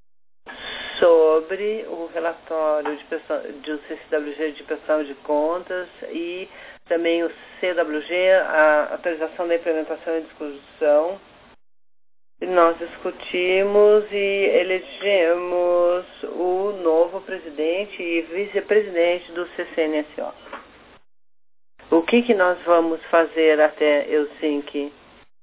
sobre o relatório de, prestação, de o C C W G de prestação de contas e também o C W G, a atualização da implementação e discussão. Nós discutimos e elegemos o novo presidente e vice-presidente do C C N S O. O que, que nós vamos fazer até Helsinki?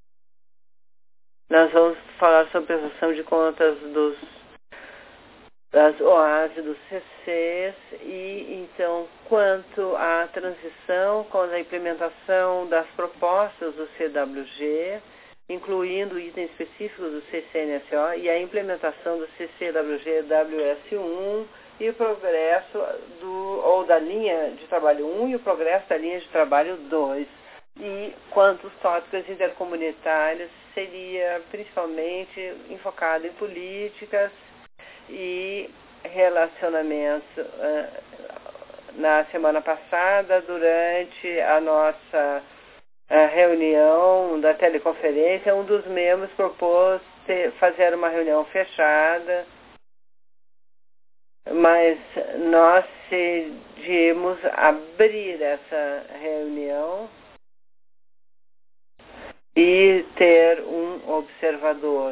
Nós vamos falar sobre a prestação de contas dos, das O As e dos C Cs e, então, quanto à transição com a implementação das propostas do C W G, incluindo itens específicos do C C N S O e a implementação do C C W G W S um e o progresso do, ou da linha de trabalho um e o progresso da linha de trabalho dois. E quantos tópicos intercomunitários seria principalmente enfocado em políticas e relacionamentos. Na semana passada, durante a nossa a reunião da teleconferência, um dos membros propôs ter, fazer uma reunião fechada, mas nós decidimos abrir essa reunião e ter um observador.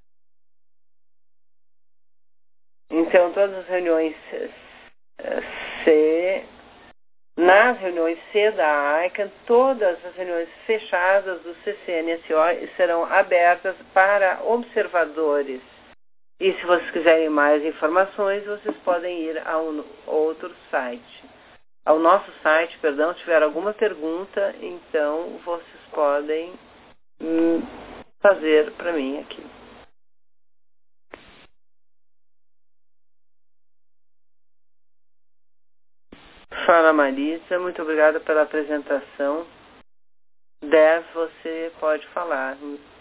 Então, todas as reuniões C, nas reuniões C da I C A N, todas as reuniões fechadas do C C N S O serão abertas para observadores. E se vocês quiserem mais informações, vocês podem ir a um outro site. Ao nosso site, perdão, se tiver alguma pergunta, então vocês podem hum, fazer para mim aqui. Fala, Marisa, muito obrigada pela apresentação. Dev, você pode falar.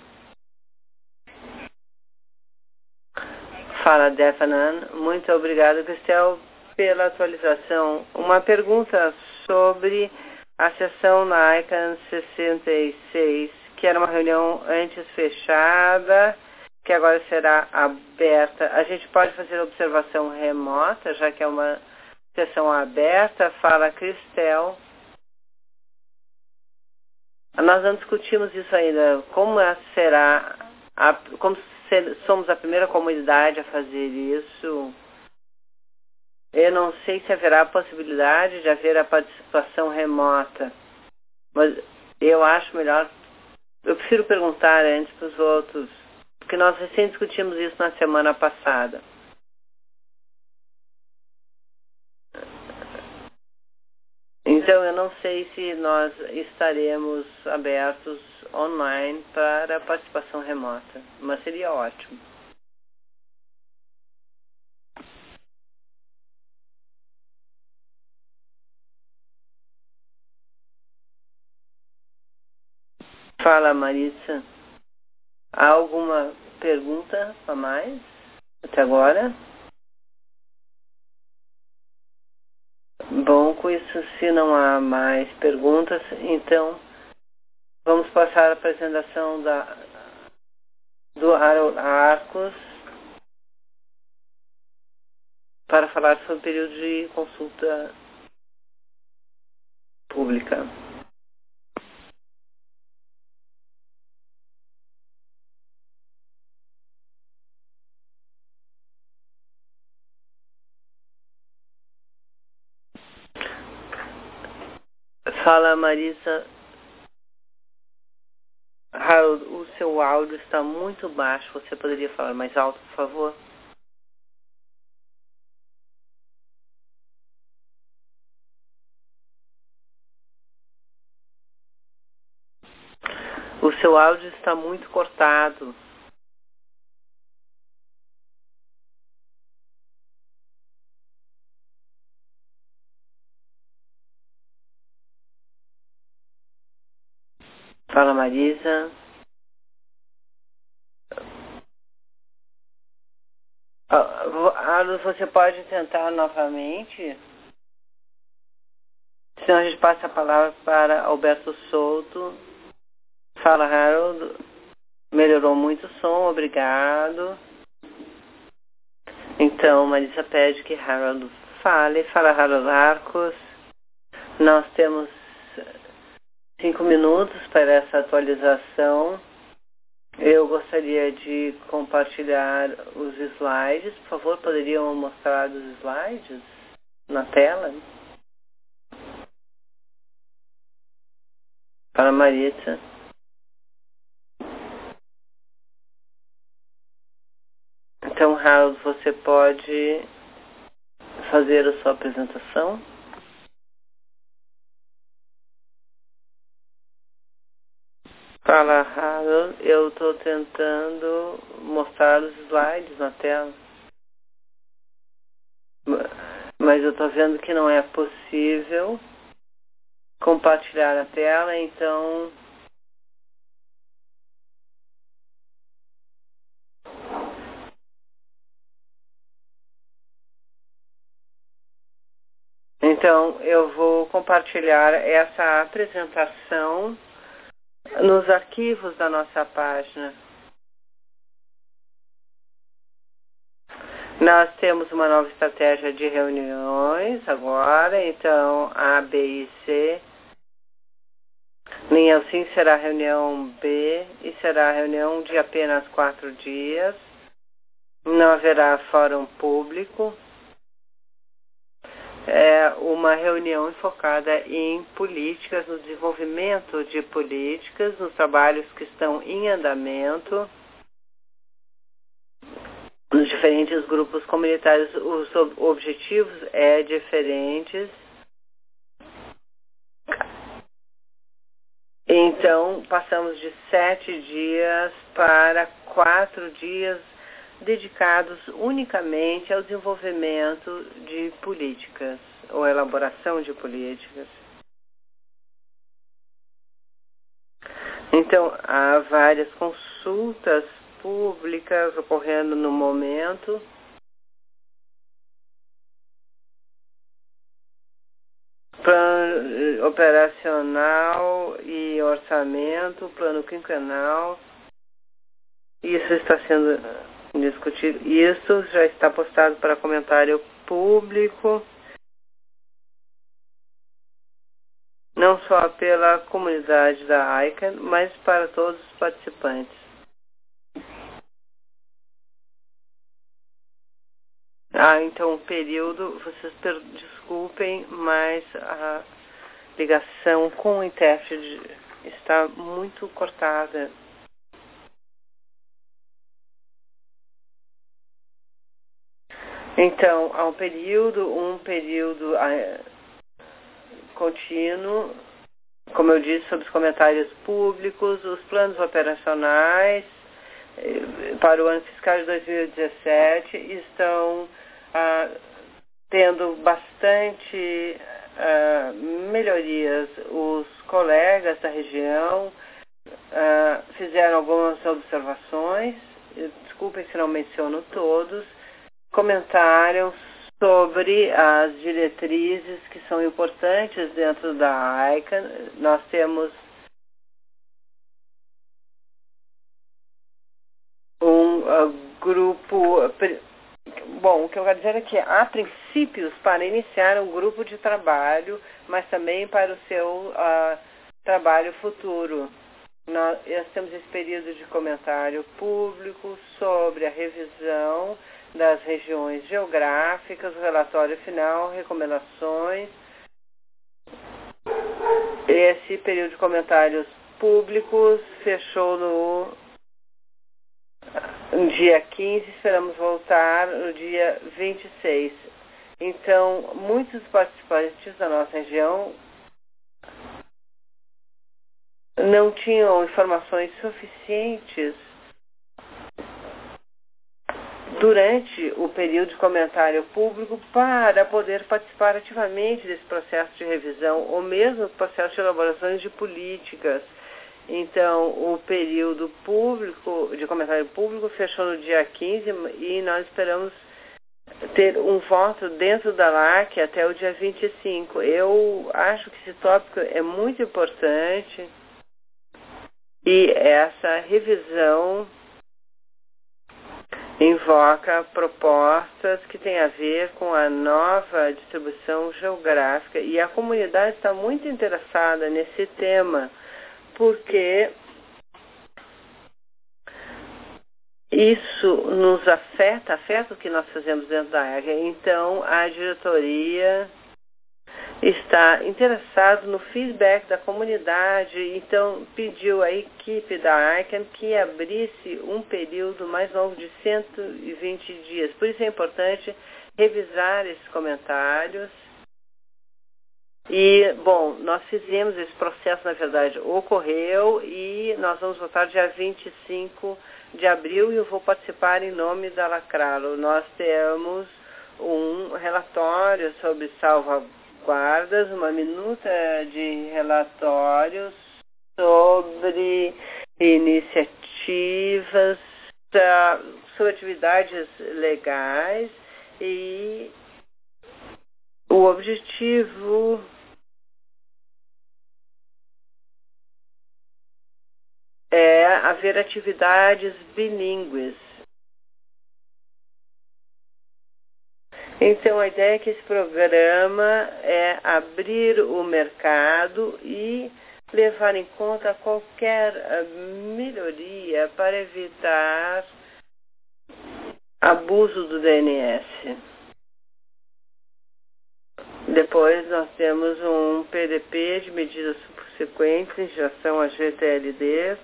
Fala, Devanan. Muito obrigada, Cristel, pela atualização. Uma pergunta sobre a sessão na I C A N sessenta e seis, que era uma reunião antes fechada, que agora será aberta. A gente pode fazer observação remota, já que é uma sessão aberta. Fala, Cristel. Nós não discutimos isso ainda. Como será, a, como ser, somos a primeira comunidade a fazer isso, eu não sei se haverá a possibilidade de haver a participação remota. Mas eu acho melhor, eu prefiro perguntar antes para os outros, porque nós recém discutimos isso na semana passada. Então, eu não sei se nós estaremos abertos online para participação remota, mas seria ótimo. Fala, Marisa. Há alguma pergunta a mais até agora? Bom, com isso, se não há mais perguntas, então vamos passar a apresentação da, do Arcos para falar sobre o período de consulta pública. Fala, Marisa. Harold, o seu áudio está muito baixo. Você poderia falar mais alto, por favor? O seu áudio está muito cortado. Fala, Marisa. Harold, você pode tentar novamente? Senão a gente passa a palavra para Alberto Souto. Fala, Harold. Melhorou muito o som, obrigado. Então, Marisa pede que Harold fale. Fala, Harold Arcos. Nós temos cinco minutos para essa atualização. Eu gostaria de compartilhar os slides. Por favor, poderiam mostrar os slides na tela? Para Marisa. Então, Harold, você pode fazer a sua apresentação? Fala, Harold. Eu estou tentando mostrar os slides na tela. Mas eu estou vendo que não é possível compartilhar a tela, então... Então, eu vou compartilhar essa apresentação nos arquivos da nossa página. Nós temos uma nova estratégia de reuniões agora, então A, B e C. Linha sim será a reunião B e será a reunião de apenas quatro dias. Não haverá fórum público. É uma reunião focada em políticas, no desenvolvimento de políticas, nos trabalhos que estão em andamento, nos diferentes grupos comunitários. Os objetivos é diferentes. Então, passamos de sete dias para quatro dias dedicados unicamente ao desenvolvimento de políticas, ou elaboração de políticas. Então, há várias consultas públicas ocorrendo no momento. Plano operacional e orçamento, plano quinquenal. Isso está sendo discutido. Isso já está postado para comentário público, não só pela comunidade da I C A N, mas para todos os participantes. Ah, então o período, vocês per, desculpem, mas a ligação com o intérprete está muito cortada. Então, há um período, um período ah, contínuo, como eu disse, sobre os comentários públicos, os planos operacionais eh, para o ano fiscal de dois mil e dezessete estão ah, tendo bastante ah, melhorias. Os colegas da região ah, fizeram algumas observações, desculpem se não menciono todos, comentaram sobre as diretrizes que são importantes dentro da I C A N. Nós temos um uh, grupo... Bom, o que eu quero dizer é que há princípios para iniciar um grupo de trabalho, mas também para o seu uh, trabalho futuro. Nós, nós temos esse período de comentário público sobre a revisão das regiões geográficas, o relatório final, recomendações. Esse período de comentários públicos fechou no, no dia quinze, esperamos voltar no dia vinte e seis. Então, muitos participantes da nossa região não tinham informações suficientes durante o período de comentário público para poder participar ativamente desse processo de revisão ou mesmo do processo de elaborações de políticas. Então, o período público, de comentário público fechou no dia quinze e nós esperamos ter um voto dentro da L A C até o dia vinte e cinco. Eu acho que esse tópico é muito importante e essa revisão invoca propostas que têm a ver com a nova distribuição geográfica e a comunidade está muito interessada nesse tema porque isso nos afeta, afeta o que nós fazemos dentro da área. Então, a diretoria está interessada no feedback da comunidade, então pediu à equipe da ICANN que abrisse um período mais longo de cento e vinte dias. Por isso é importante revisar esses comentários. E, bom, nós fizemos esse processo, na verdade, ocorreu e nós vamos votar dia vinte e cinco de abril e eu vou participar em nome da Lacralo. Nós temos um relatório sobre salvaguardas, uma minuta de relatórios sobre iniciativas, sobre atividades legais e o objetivo é haver atividades bilíngues. Então, a ideia é que esse programa é abrir o mercado e levar em conta qualquer melhoria para evitar abuso do D N S. Depois, nós temos um P D P de medidas subsequentes em relação a G T L D.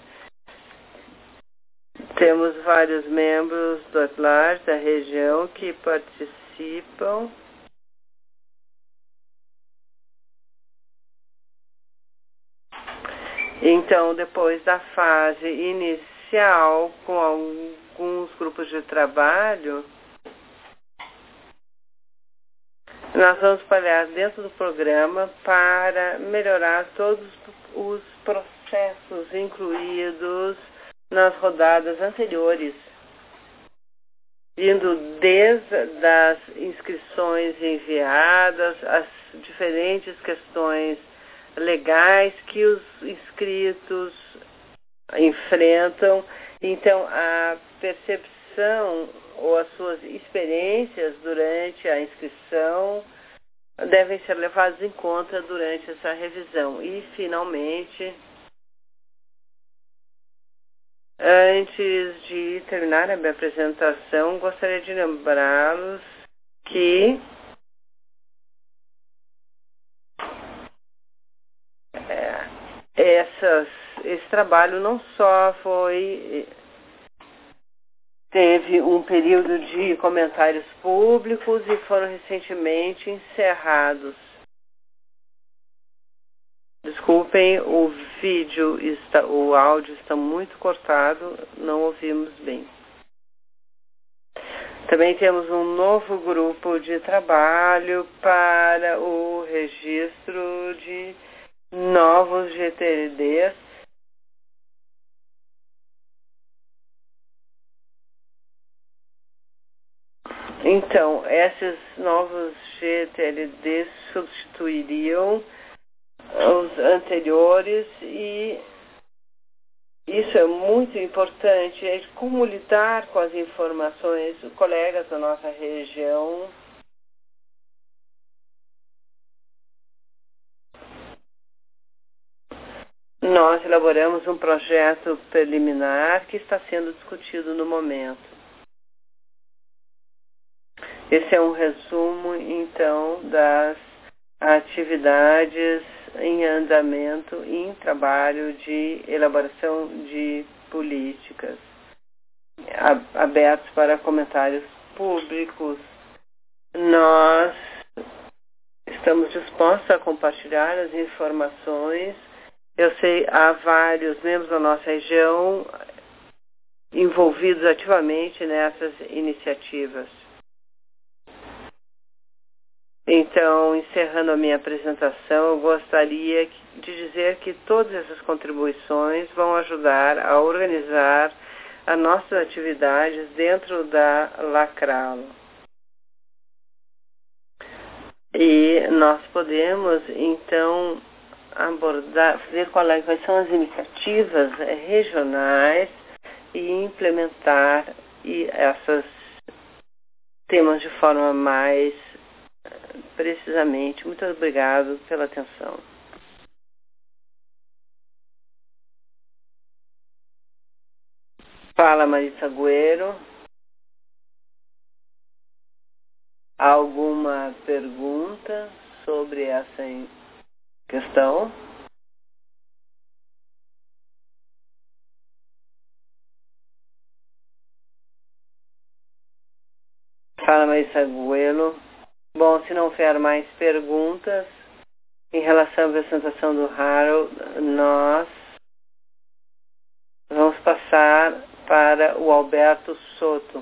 Temos vários membros do Atlas da região que participam. Então, depois da fase inicial, com alguns grupos de trabalho, nós vamos trabalhar dentro do programa para melhorar todos os processos incluídos nas rodadas anteriores, indo desde as inscrições enviadas, as diferentes questões legais que os inscritos enfrentam. Então, a percepção ou as suas experiências durante a inscrição devem ser levadas em conta durante essa revisão. E, finalmente, antes de terminar a minha apresentação, gostaria de lembrá-los que essas, esse trabalho não só foi... teve um período de comentários públicos e foram recentemente encerrados. Desculpem, o vídeo, está, o áudio está muito cortado, não ouvimos bem. Também temos um novo grupo de trabalho para o registro de novos G T L Ds. Então, esses novos G T L Ds substituiriam os anteriores e isso é muito importante, é como lidar com as informações. Colegas da nossa região nós elaboramos um projeto preliminar que está sendo discutido no momento. Esse é um resumo, então, das atividades em andamento e em trabalho de elaboração de políticas, abertos para comentários públicos. Nós estamos dispostos a compartilhar as informações. Eu sei, há vários membros da nossa região envolvidos ativamente nessas iniciativas. Então, encerrando a minha apresentação, eu gostaria de dizer que todas essas contribuições vão ajudar a organizar as nossas atividades dentro da Lacralo. E nós podemos, então, abordar, ver quais são as iniciativas regionais e implementar esses temas de forma mais precisamente. Muito obrigado pela atenção. Fala, Marisa Agüero. Alguma pergunta sobre essa questão? Fala, Marisa Agüero. Bom, se não houver mais perguntas em relação à apresentação do Harold, nós vamos passar para o Alberto Soto.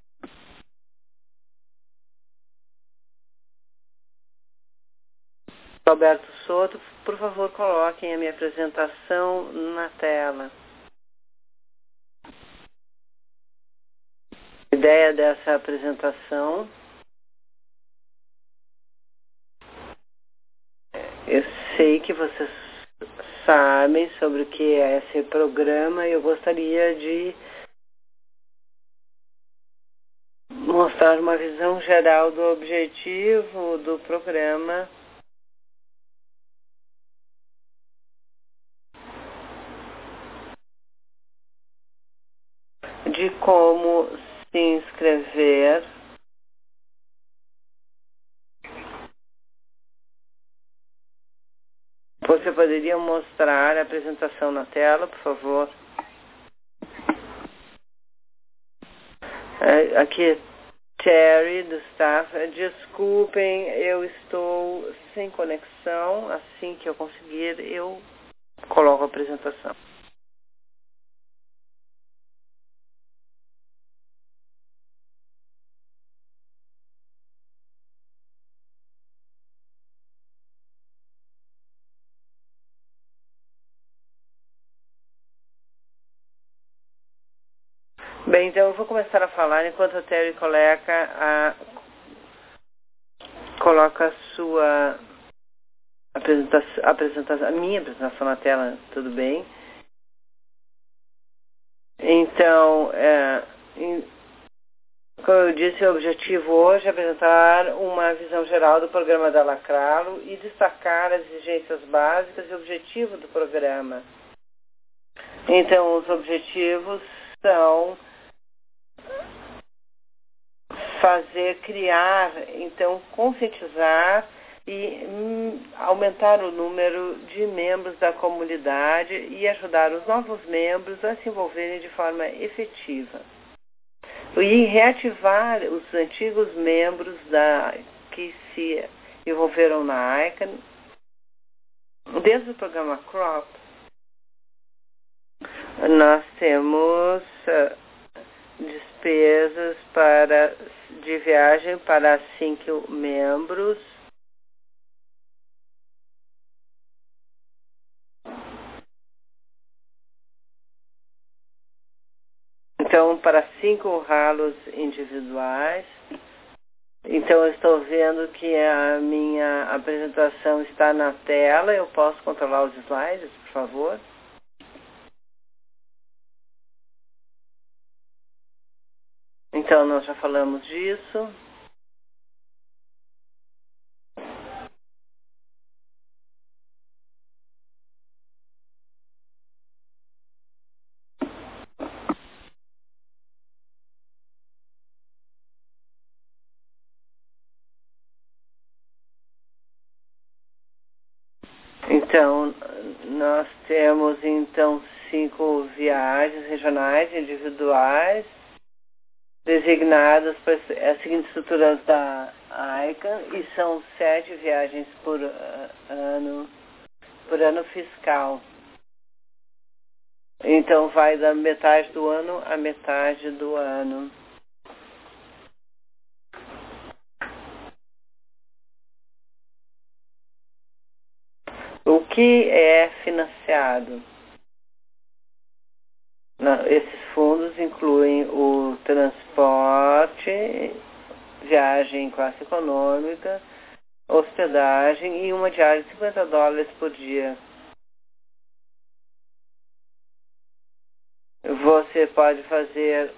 Alberto Soto, por favor, coloquem a minha apresentação na tela. A ideia dessa apresentação, eu sei que vocês sabem sobre o que é esse programa e eu gostaria de mostrar uma visão geral do objetivo do programa, de como se inscrever. Você poderia mostrar a apresentação na tela, por favor? Aqui, Terry, do staff. Desculpem, eu estou sem conexão. Assim que eu conseguir, eu coloco a apresentação. Bem, então eu vou começar a falar enquanto a Terry coloca a, coloca a sua apresentação, apresentação, a minha apresentação na tela, tudo bem? Então, é, em, como eu disse, o objetivo hoje é apresentar uma visão geral do programa da Lacralo e destacar as exigências básicas e objetivo do programa. Então, os objetivos são fazer, criar, então, conscientizar e hum, aumentar o número de membros da comunidade e ajudar os novos membros a se envolverem de forma efetiva. E reativar os antigos membros da, que se envolveram na I C A N. Dentro do programa CROP, nós temos uh, despesas para, de viagem para cinco membros. Então, para cinco ralos individuais. Então, eu estou vendo que a minha apresentação está na tela. Eu posso controlar os slides, por favor? Então, nós já falamos disso. Então, nós temos então cinco viagens regionais individuais designadas para as seguintes estruturas da I C A N e são sete viagens por ano, por ano fiscal. Então vai da metade do ano a metade do ano. O que é financiado? Não, esses fundos incluem o transporte, viagem em classe econômica, hospedagem e uma diária de cinquenta dólares por dia. Você pode fazer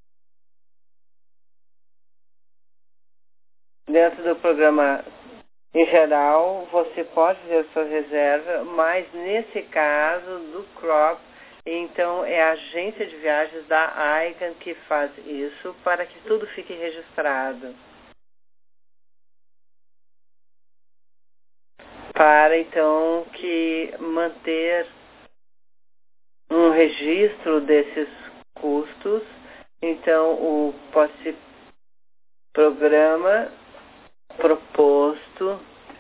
dentro do programa em geral, você pode fazer sua reserva, mas nesse caso do Crop, então é a agência de viagens da I C A N que faz isso para que tudo fique registrado. Para então que manter um registro desses custos, então o pode programa proposto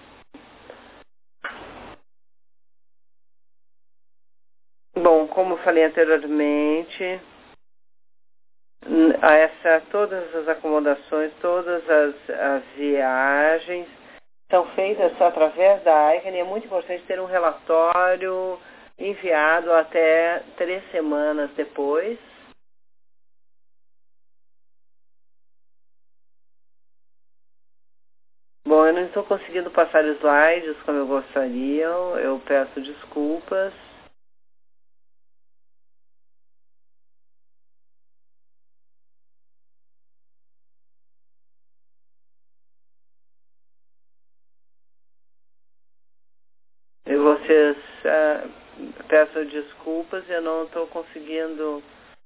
bom, como falei anteriormente, essa, todas as acomodações, todas as, as viagens são feitas só através da I C A N e é muito importante ter um relatório enviado até três semanas depois. Bom, eu não estou conseguindo passar slides como eu gostaria, eu peço desculpas. E vocês, uh, peço desculpas, eu não estou conseguindo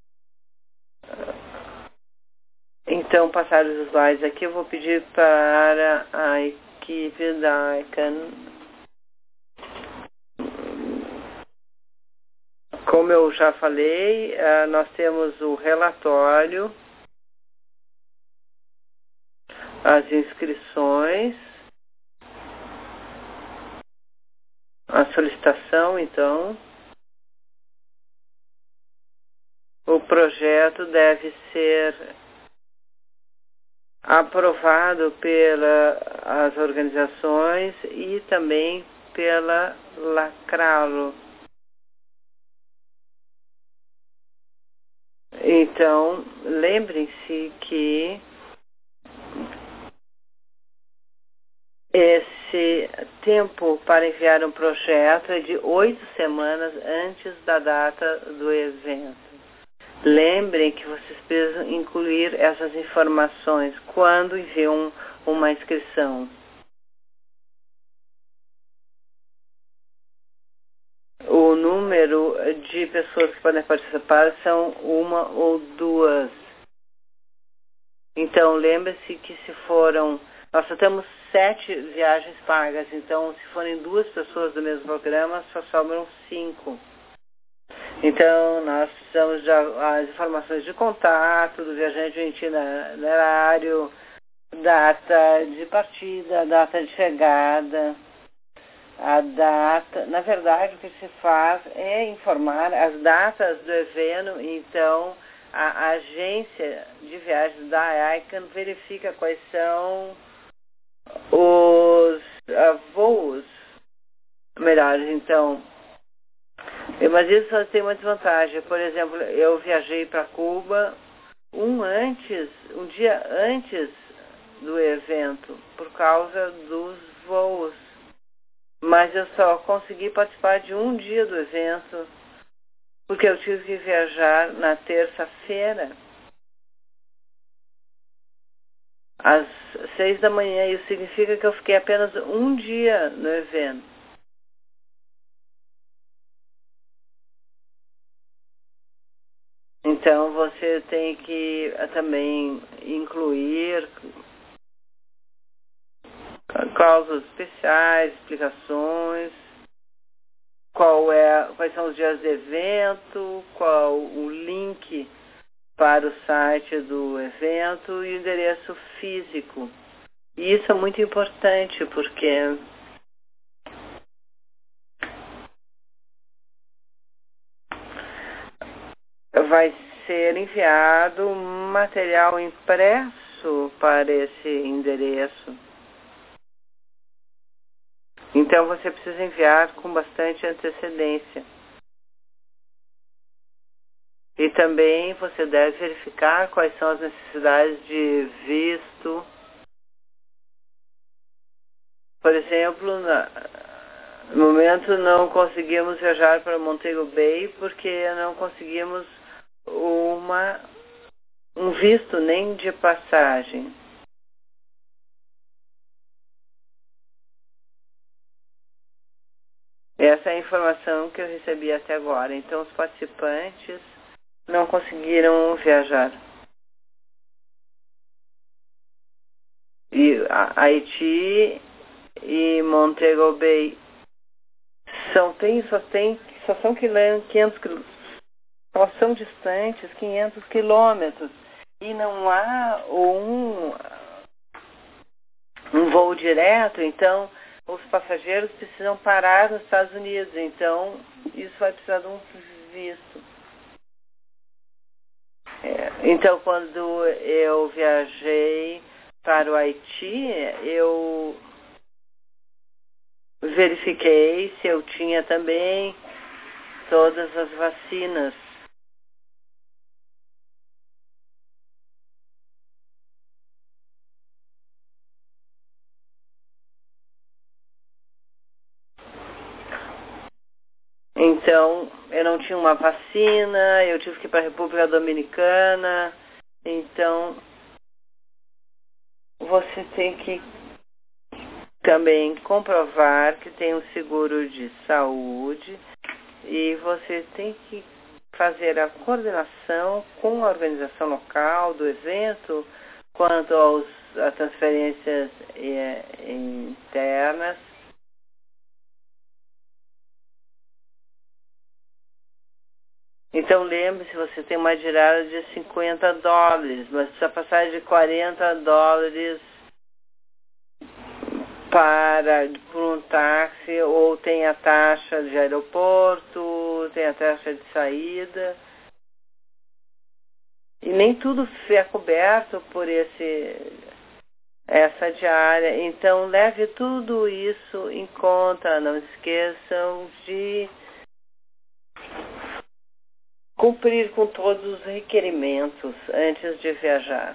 uh, então passar os slides aqui. Eu vou pedir para a equipe da I C A N. Como eu já falei, uh, nós temos o relatório, as inscrições, a solicitação, então. O projeto deve ser aprovado pelas organizações e também pela Lacralo. Então, lembrem-se que esse tempo para enviar um projeto é de oito semanas antes da data do evento. Lembrem que vocês precisam incluir essas informações quando enviam uma inscrição. O número de pessoas que podem participar são uma ou duas. Então, lembre-se que se foram... Nós só temos sete viagens pagas, então se forem duas pessoas do mesmo programa, só sobram cinco. Então, nós precisamos das informações de contato do viajante, o itinerário, data de partida, data de chegada, a data. Na verdade, o que se faz é informar as datas do evento, então a agência de viagens da I C A N verifica quais são os uh, voos melhores. Então, mas isso só tem uma desvantagem. Por exemplo, eu viajei para Cuba um antes, um dia antes do evento, por causa dos voos. Mas eu só consegui participar de um dia do evento, porque eu tive que viajar na terça-feira, às seis da manhã. Isso significa que eu fiquei apenas um dia no evento. Então, você tem que também incluir cláusulas especiais, explicações. qual é, quais são os dias de evento, qual o link para o site do evento e o endereço físico. E isso é muito importante porque vai ser enviado material impresso para esse endereço. Então você precisa enviar com bastante antecedência. E também você deve verificar quais são as necessidades de visto. Por exemplo, na, no momento não conseguimos viajar para Montego Bay porque não conseguimos uma, um visto nem de passagem. Essa é a informação que eu recebi até agora. Então os participantes não conseguiram viajar. E a Haiti e Montego Bay são, tem, só, tem, só são quinhentos quilômetros, só são distantes quinhentos quilômetros. E não há um, um voo direto, então os passageiros precisam parar nos Estados Unidos. Então isso vai precisar de um visto. É, então, quando eu viajei para o Haiti, eu verifiquei se eu tinha também todas as vacinas. Então, eu não tinha uma vacina, eu tive que ir para a República Dominicana. Então, você tem que também comprovar que tem um seguro de saúde e você tem que fazer a coordenação com a organização local do evento quanto aos, a transferências é, internas. Então lembre-se, você tem uma diária de cinquenta dólares, mas precisa passar de quarenta dólares para por um táxi, ou tem a taxa de aeroporto, tem a taxa de saída. E nem tudo é coberto por esse, essa diária. Então leve tudo isso em conta. Não esqueçam de cumprir com todos os requerimentos antes de viajar.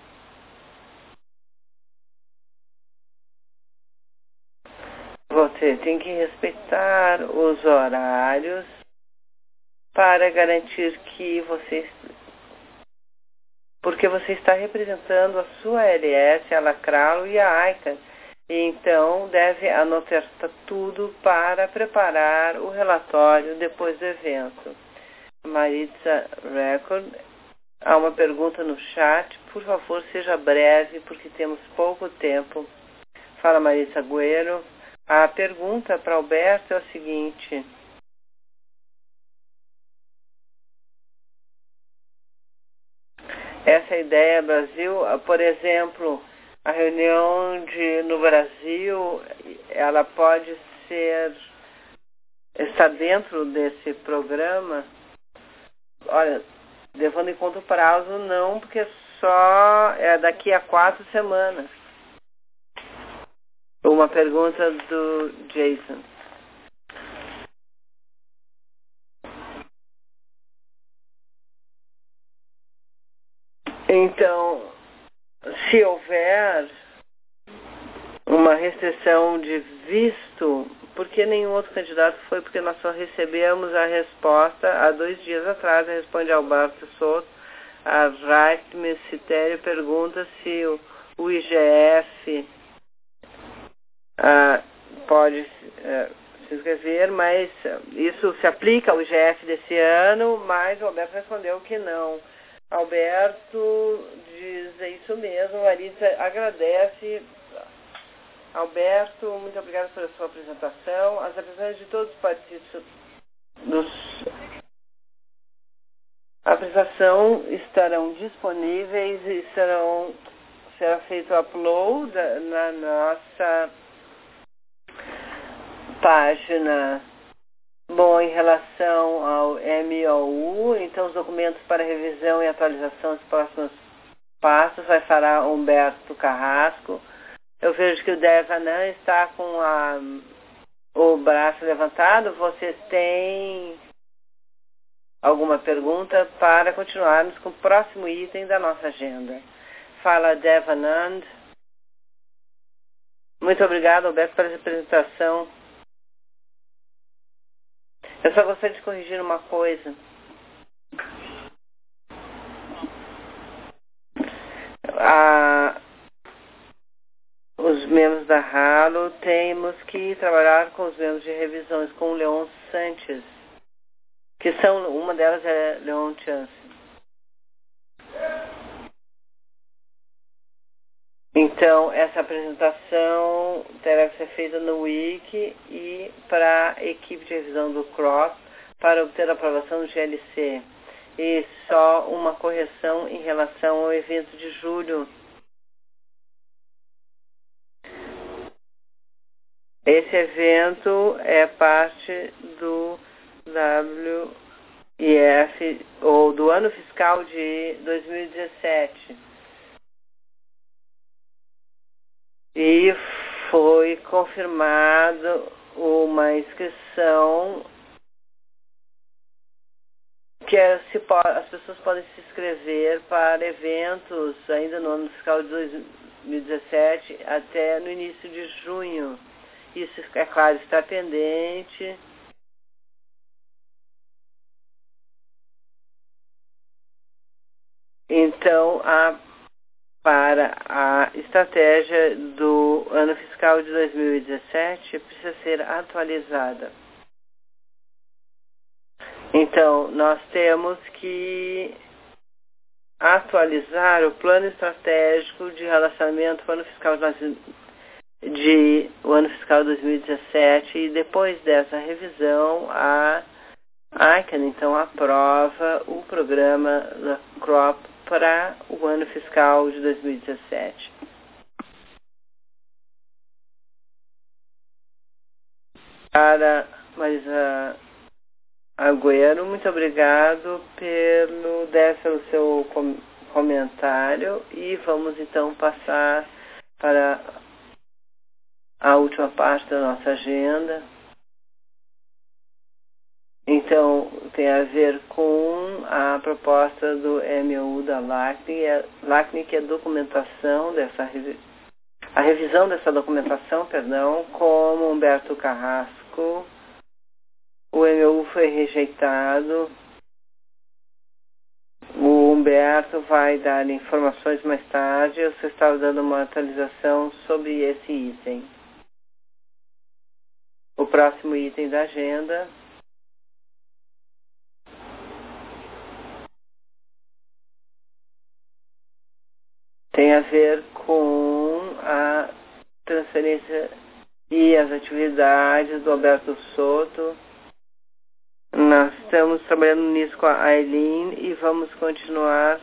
Você tem que respeitar os horários para garantir que você... Porque você está representando a sua L S, a Lacralo e a AICA. Então, deve anotar tudo para preparar o relatório depois do evento. Maritza Record, há uma pergunta no chat. Por favor, seja breve, porque temos pouco tempo. Fala, Maritza Guerreiro. A pergunta para Alberto é o seguinte: essa ideia Brasil, por exemplo, a reunião de, no Brasil, ela pode ser, está dentro desse programa? Olha, levando em conta o prazo, não, porque só é daqui a quatro semanas. Uma pergunta do Jason. Então, se houver uma restrição de visto, por que nenhum outro candidato foi? Porque nós só recebemos a resposta há dois dias atrás, responde Alberto Soto. A Raikme Citério pergunta se o, o I G F ah, pode ah, se inscrever, mas isso se aplica ao I G F desse ano, mas o Alberto respondeu que não. Alberto, diz é isso mesmo, Marisa agradece Alberto, muito obrigada pela sua apresentação. As apresentações de todos os participantes dos... A apresentação estarão disponíveis e serão, será feito o upload na nossa página. Bom, em relação ao M O U, então os documentos para revisão e atualização dos próximos passos vai falar Humberto Carrasco. Eu vejo que o Devanan está com a, o braço levantado. Vocês têm alguma pergunta para continuarmos com o próximo item da nossa agenda? Fala Devanand. Muito obrigado, Alberto, pela apresentação. Eu só gostaria de corrigir uma coisa. A, os membros da Halo temos que trabalhar com os membros de revisões, com o Leon Sanches, que são, uma delas é Leon Chance. Então, essa apresentação terá que ser feita no Wiki e para a equipe de revisão do C R O P para obter a aprovação do G L C. E só uma correção em relação ao evento de julho. Esse evento é parte do W I F, ou do ano fiscal de dois mil e dezessete. E foi confirmado uma inscrição que é, se pode, as pessoas podem se inscrever para eventos ainda no ano fiscal de dois mil e dezessete até no início de junho. Isso, é claro, está pendente. Então, a, para a estratégia do ano fiscal de dois mil e dezessete precisa ser atualizada. Então, nós temos que atualizar o plano estratégico de relacionamento com o ano fiscal de, de o ano fiscal dois mil e dezessete, e depois dessa revisão a I C A N então aprova o programa da C R O P para o ano fiscal de dois mil e dezessete. Para Marisa Agüero, muito obrigado pelo, pelo seu com, comentário, e vamos então passar para a última parte da nossa agenda. Então, tem a ver com a proposta do M O U da LACNIC, LACNIC, que é a documentação dessa a revisão dessa documentação, perdão, como Humberto Carrasco. O M O U foi rejeitado. O Humberto vai dar informações mais tarde. Eu só estava dando uma atualização sobre esse item. O próximo item da agenda tem a ver com a transferência e as atividades do Alberto Soto. Nós estamos trabalhando nisso com a Aileen e vamos continuar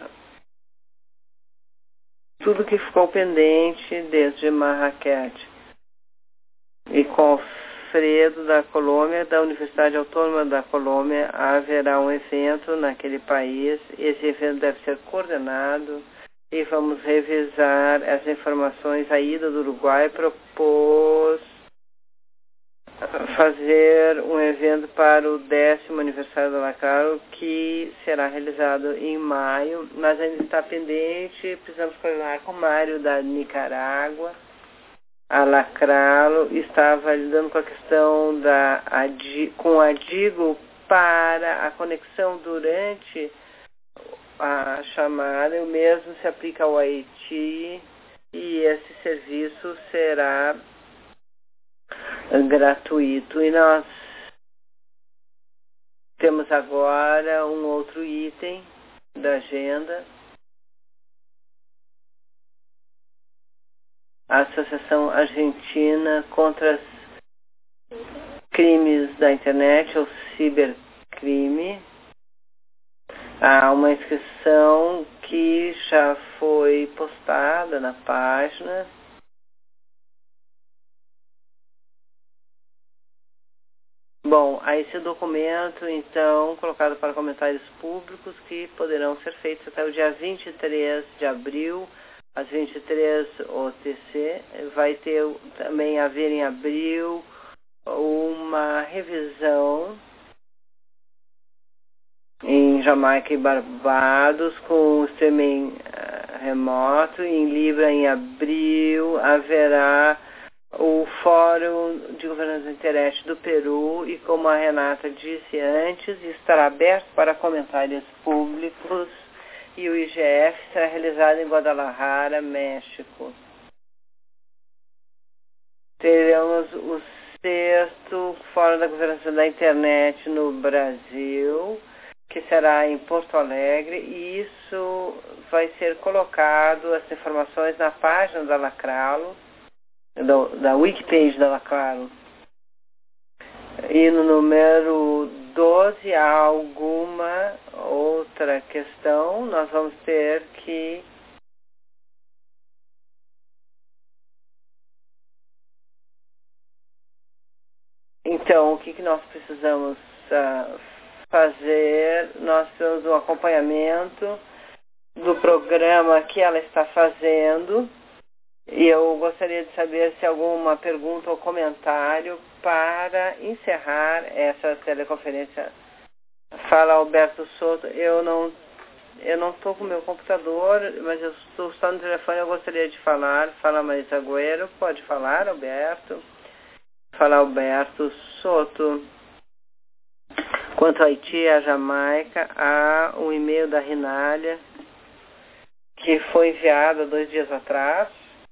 tudo que ficou pendente desde Marrakech. E com Alfredo da Colômbia, da Universidade Autônoma da Colômbia, haverá um evento naquele país. Esse evento deve ser coordenado e vamos revisar as informações. A ida do Uruguai propôs fazer um evento para o décimo aniversário da Lacralo, que será realizado em maio, mas ainda está pendente. Precisamos coordenar com o Mário da Nicarágua. A Lacralo estava lidando com a questão da com a Digo para a conexão durante a chamada. O mesmo se aplica ao Haiti, e esse serviço será gratuito. E nós temos agora um outro item da agenda, a Associação Argentina contra os Crimes da Internet, ou Cibercrime. Há uma inscrição que já foi postada na página. Bom, há esse documento, então, colocado para comentários públicos que poderão ser feitos até o dia vinte e três de abril, às vinte e três O T C. Vai ter também haver em abril uma revisão em Jamaica e Barbados com o streaming uh, remoto. Em Libra, em abril, haverá o Fórum de Governança da Internet do Peru e, como a Renata disse antes, estará aberto para comentários públicos e o I G F será realizado em Guadalajara, México. Teremos o sexto Fórum da Governança da Internet no Brasil, que será em Porto Alegre, e isso vai ser colocado, as informações, na página da Lacralo, do, da Wikipage da Lacralo. E no número doze há alguma outra questão, nós vamos ter que então, o que, que nós precisamos uh, fazer? Nós temos um acompanhamento do programa que ela está fazendo. E eu gostaria de saber se há alguma pergunta ou comentário para encerrar essa teleconferência. Fala Alberto Soto. Eu não eu não estou com o meu computador, mas eu estou só no telefone, eu gostaria de falar. Fala Marisa Agüero. Pode falar, Alberto. Fala Alberto Soto. Quanto a Haiti e a Jamaica, há um e-mail da Rinália que foi enviado há dois dias atrás.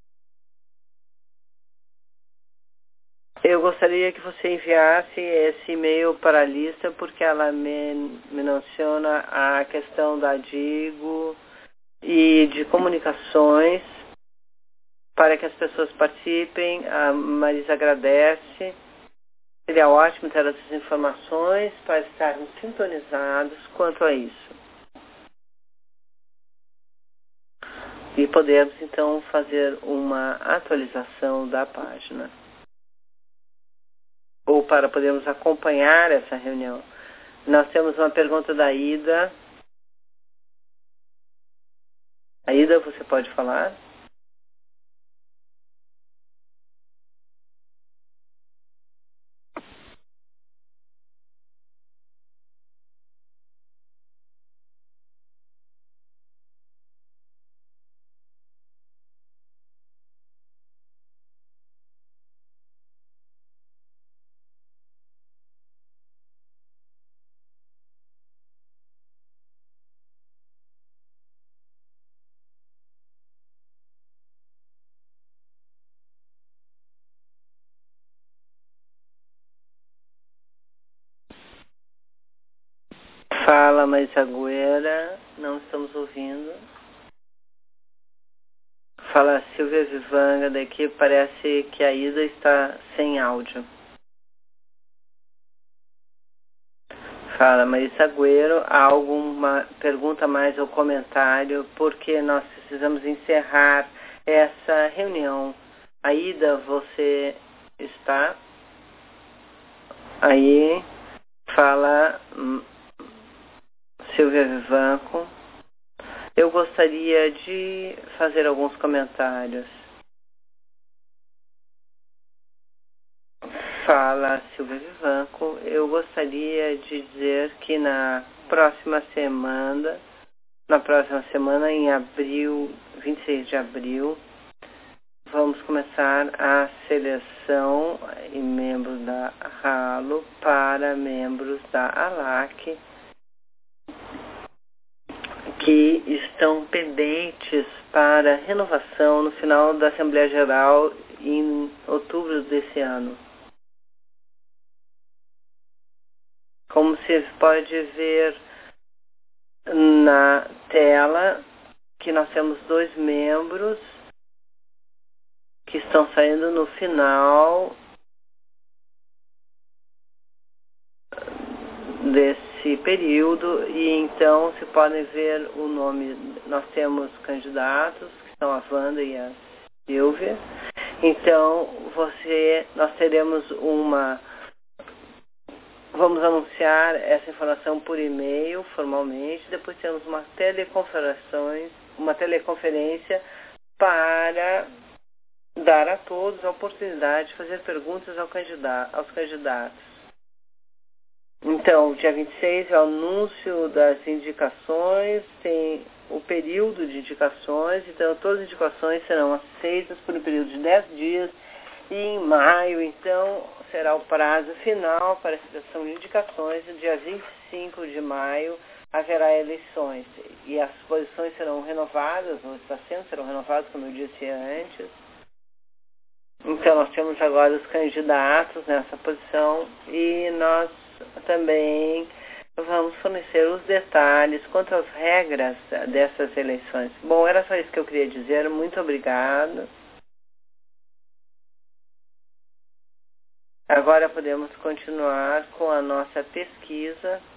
Eu gostaria que você enviasse esse e-mail para a lista, porque ela me, me menciona a questão da DIGO e de comunicações para que as pessoas participem. A Marisa agradece. Seria ótimo ter essas informações para estarmos sintonizados quanto a isso. E podemos, então, fazer uma atualização da página. Ou para podermos acompanhar essa reunião. Nós temos uma pergunta da Ida. A Ida, você pode falar? Fala, Marisa Agüera. Não estamos ouvindo. Fala, Silvia Vivanga, daqui parece que a Ida está sem áudio. Fala, Marisa Agüero, há alguma pergunta mais ou comentário? Porque nós precisamos encerrar essa reunião. A Ida, você está? Aí, fala Silvia Vivanco. Eu gostaria de fazer alguns comentários. Fala Silvia Vivanco. Eu gostaria de dizer que na próxima semana, na próxima semana, em abril, vinte e seis de abril, vamos começar a seleção em membros da RALO para membros da ALAC que estão pendentes para renovação no final da Assembleia Geral em outubro desse ano. Como se pode ver na tela, que nós temos dois membros que estão saindo no final desse período, e então se podem ver o nome. Nós temos candidatos, que são a Wanda e a Silvia. Então você, nós teremos uma, vamos anunciar essa informação por e-mail formalmente, depois temos uma teleconferência, uma teleconferência para dar a todos a oportunidade de fazer perguntas ao candidato, aos candidatos. Então, dia vinte e seis é o anúncio das indicações, tem o período de indicações, então todas as indicações serão aceitas por um período de dez dias, e em maio, então, será o prazo final para a aceitação de indicações, e no dia vinte e cinco de maio haverá eleições, e as posições serão renovadas, ou está sendo, serão renovadas, como eu disse antes. Então, nós temos agora os candidatos nessa posição, e nós também vamos fornecer os detalhes quanto às regras dessas eleições. Bom, era só isso que eu queria dizer. Muito obrigada. Agora podemos continuar com a nossa pesquisa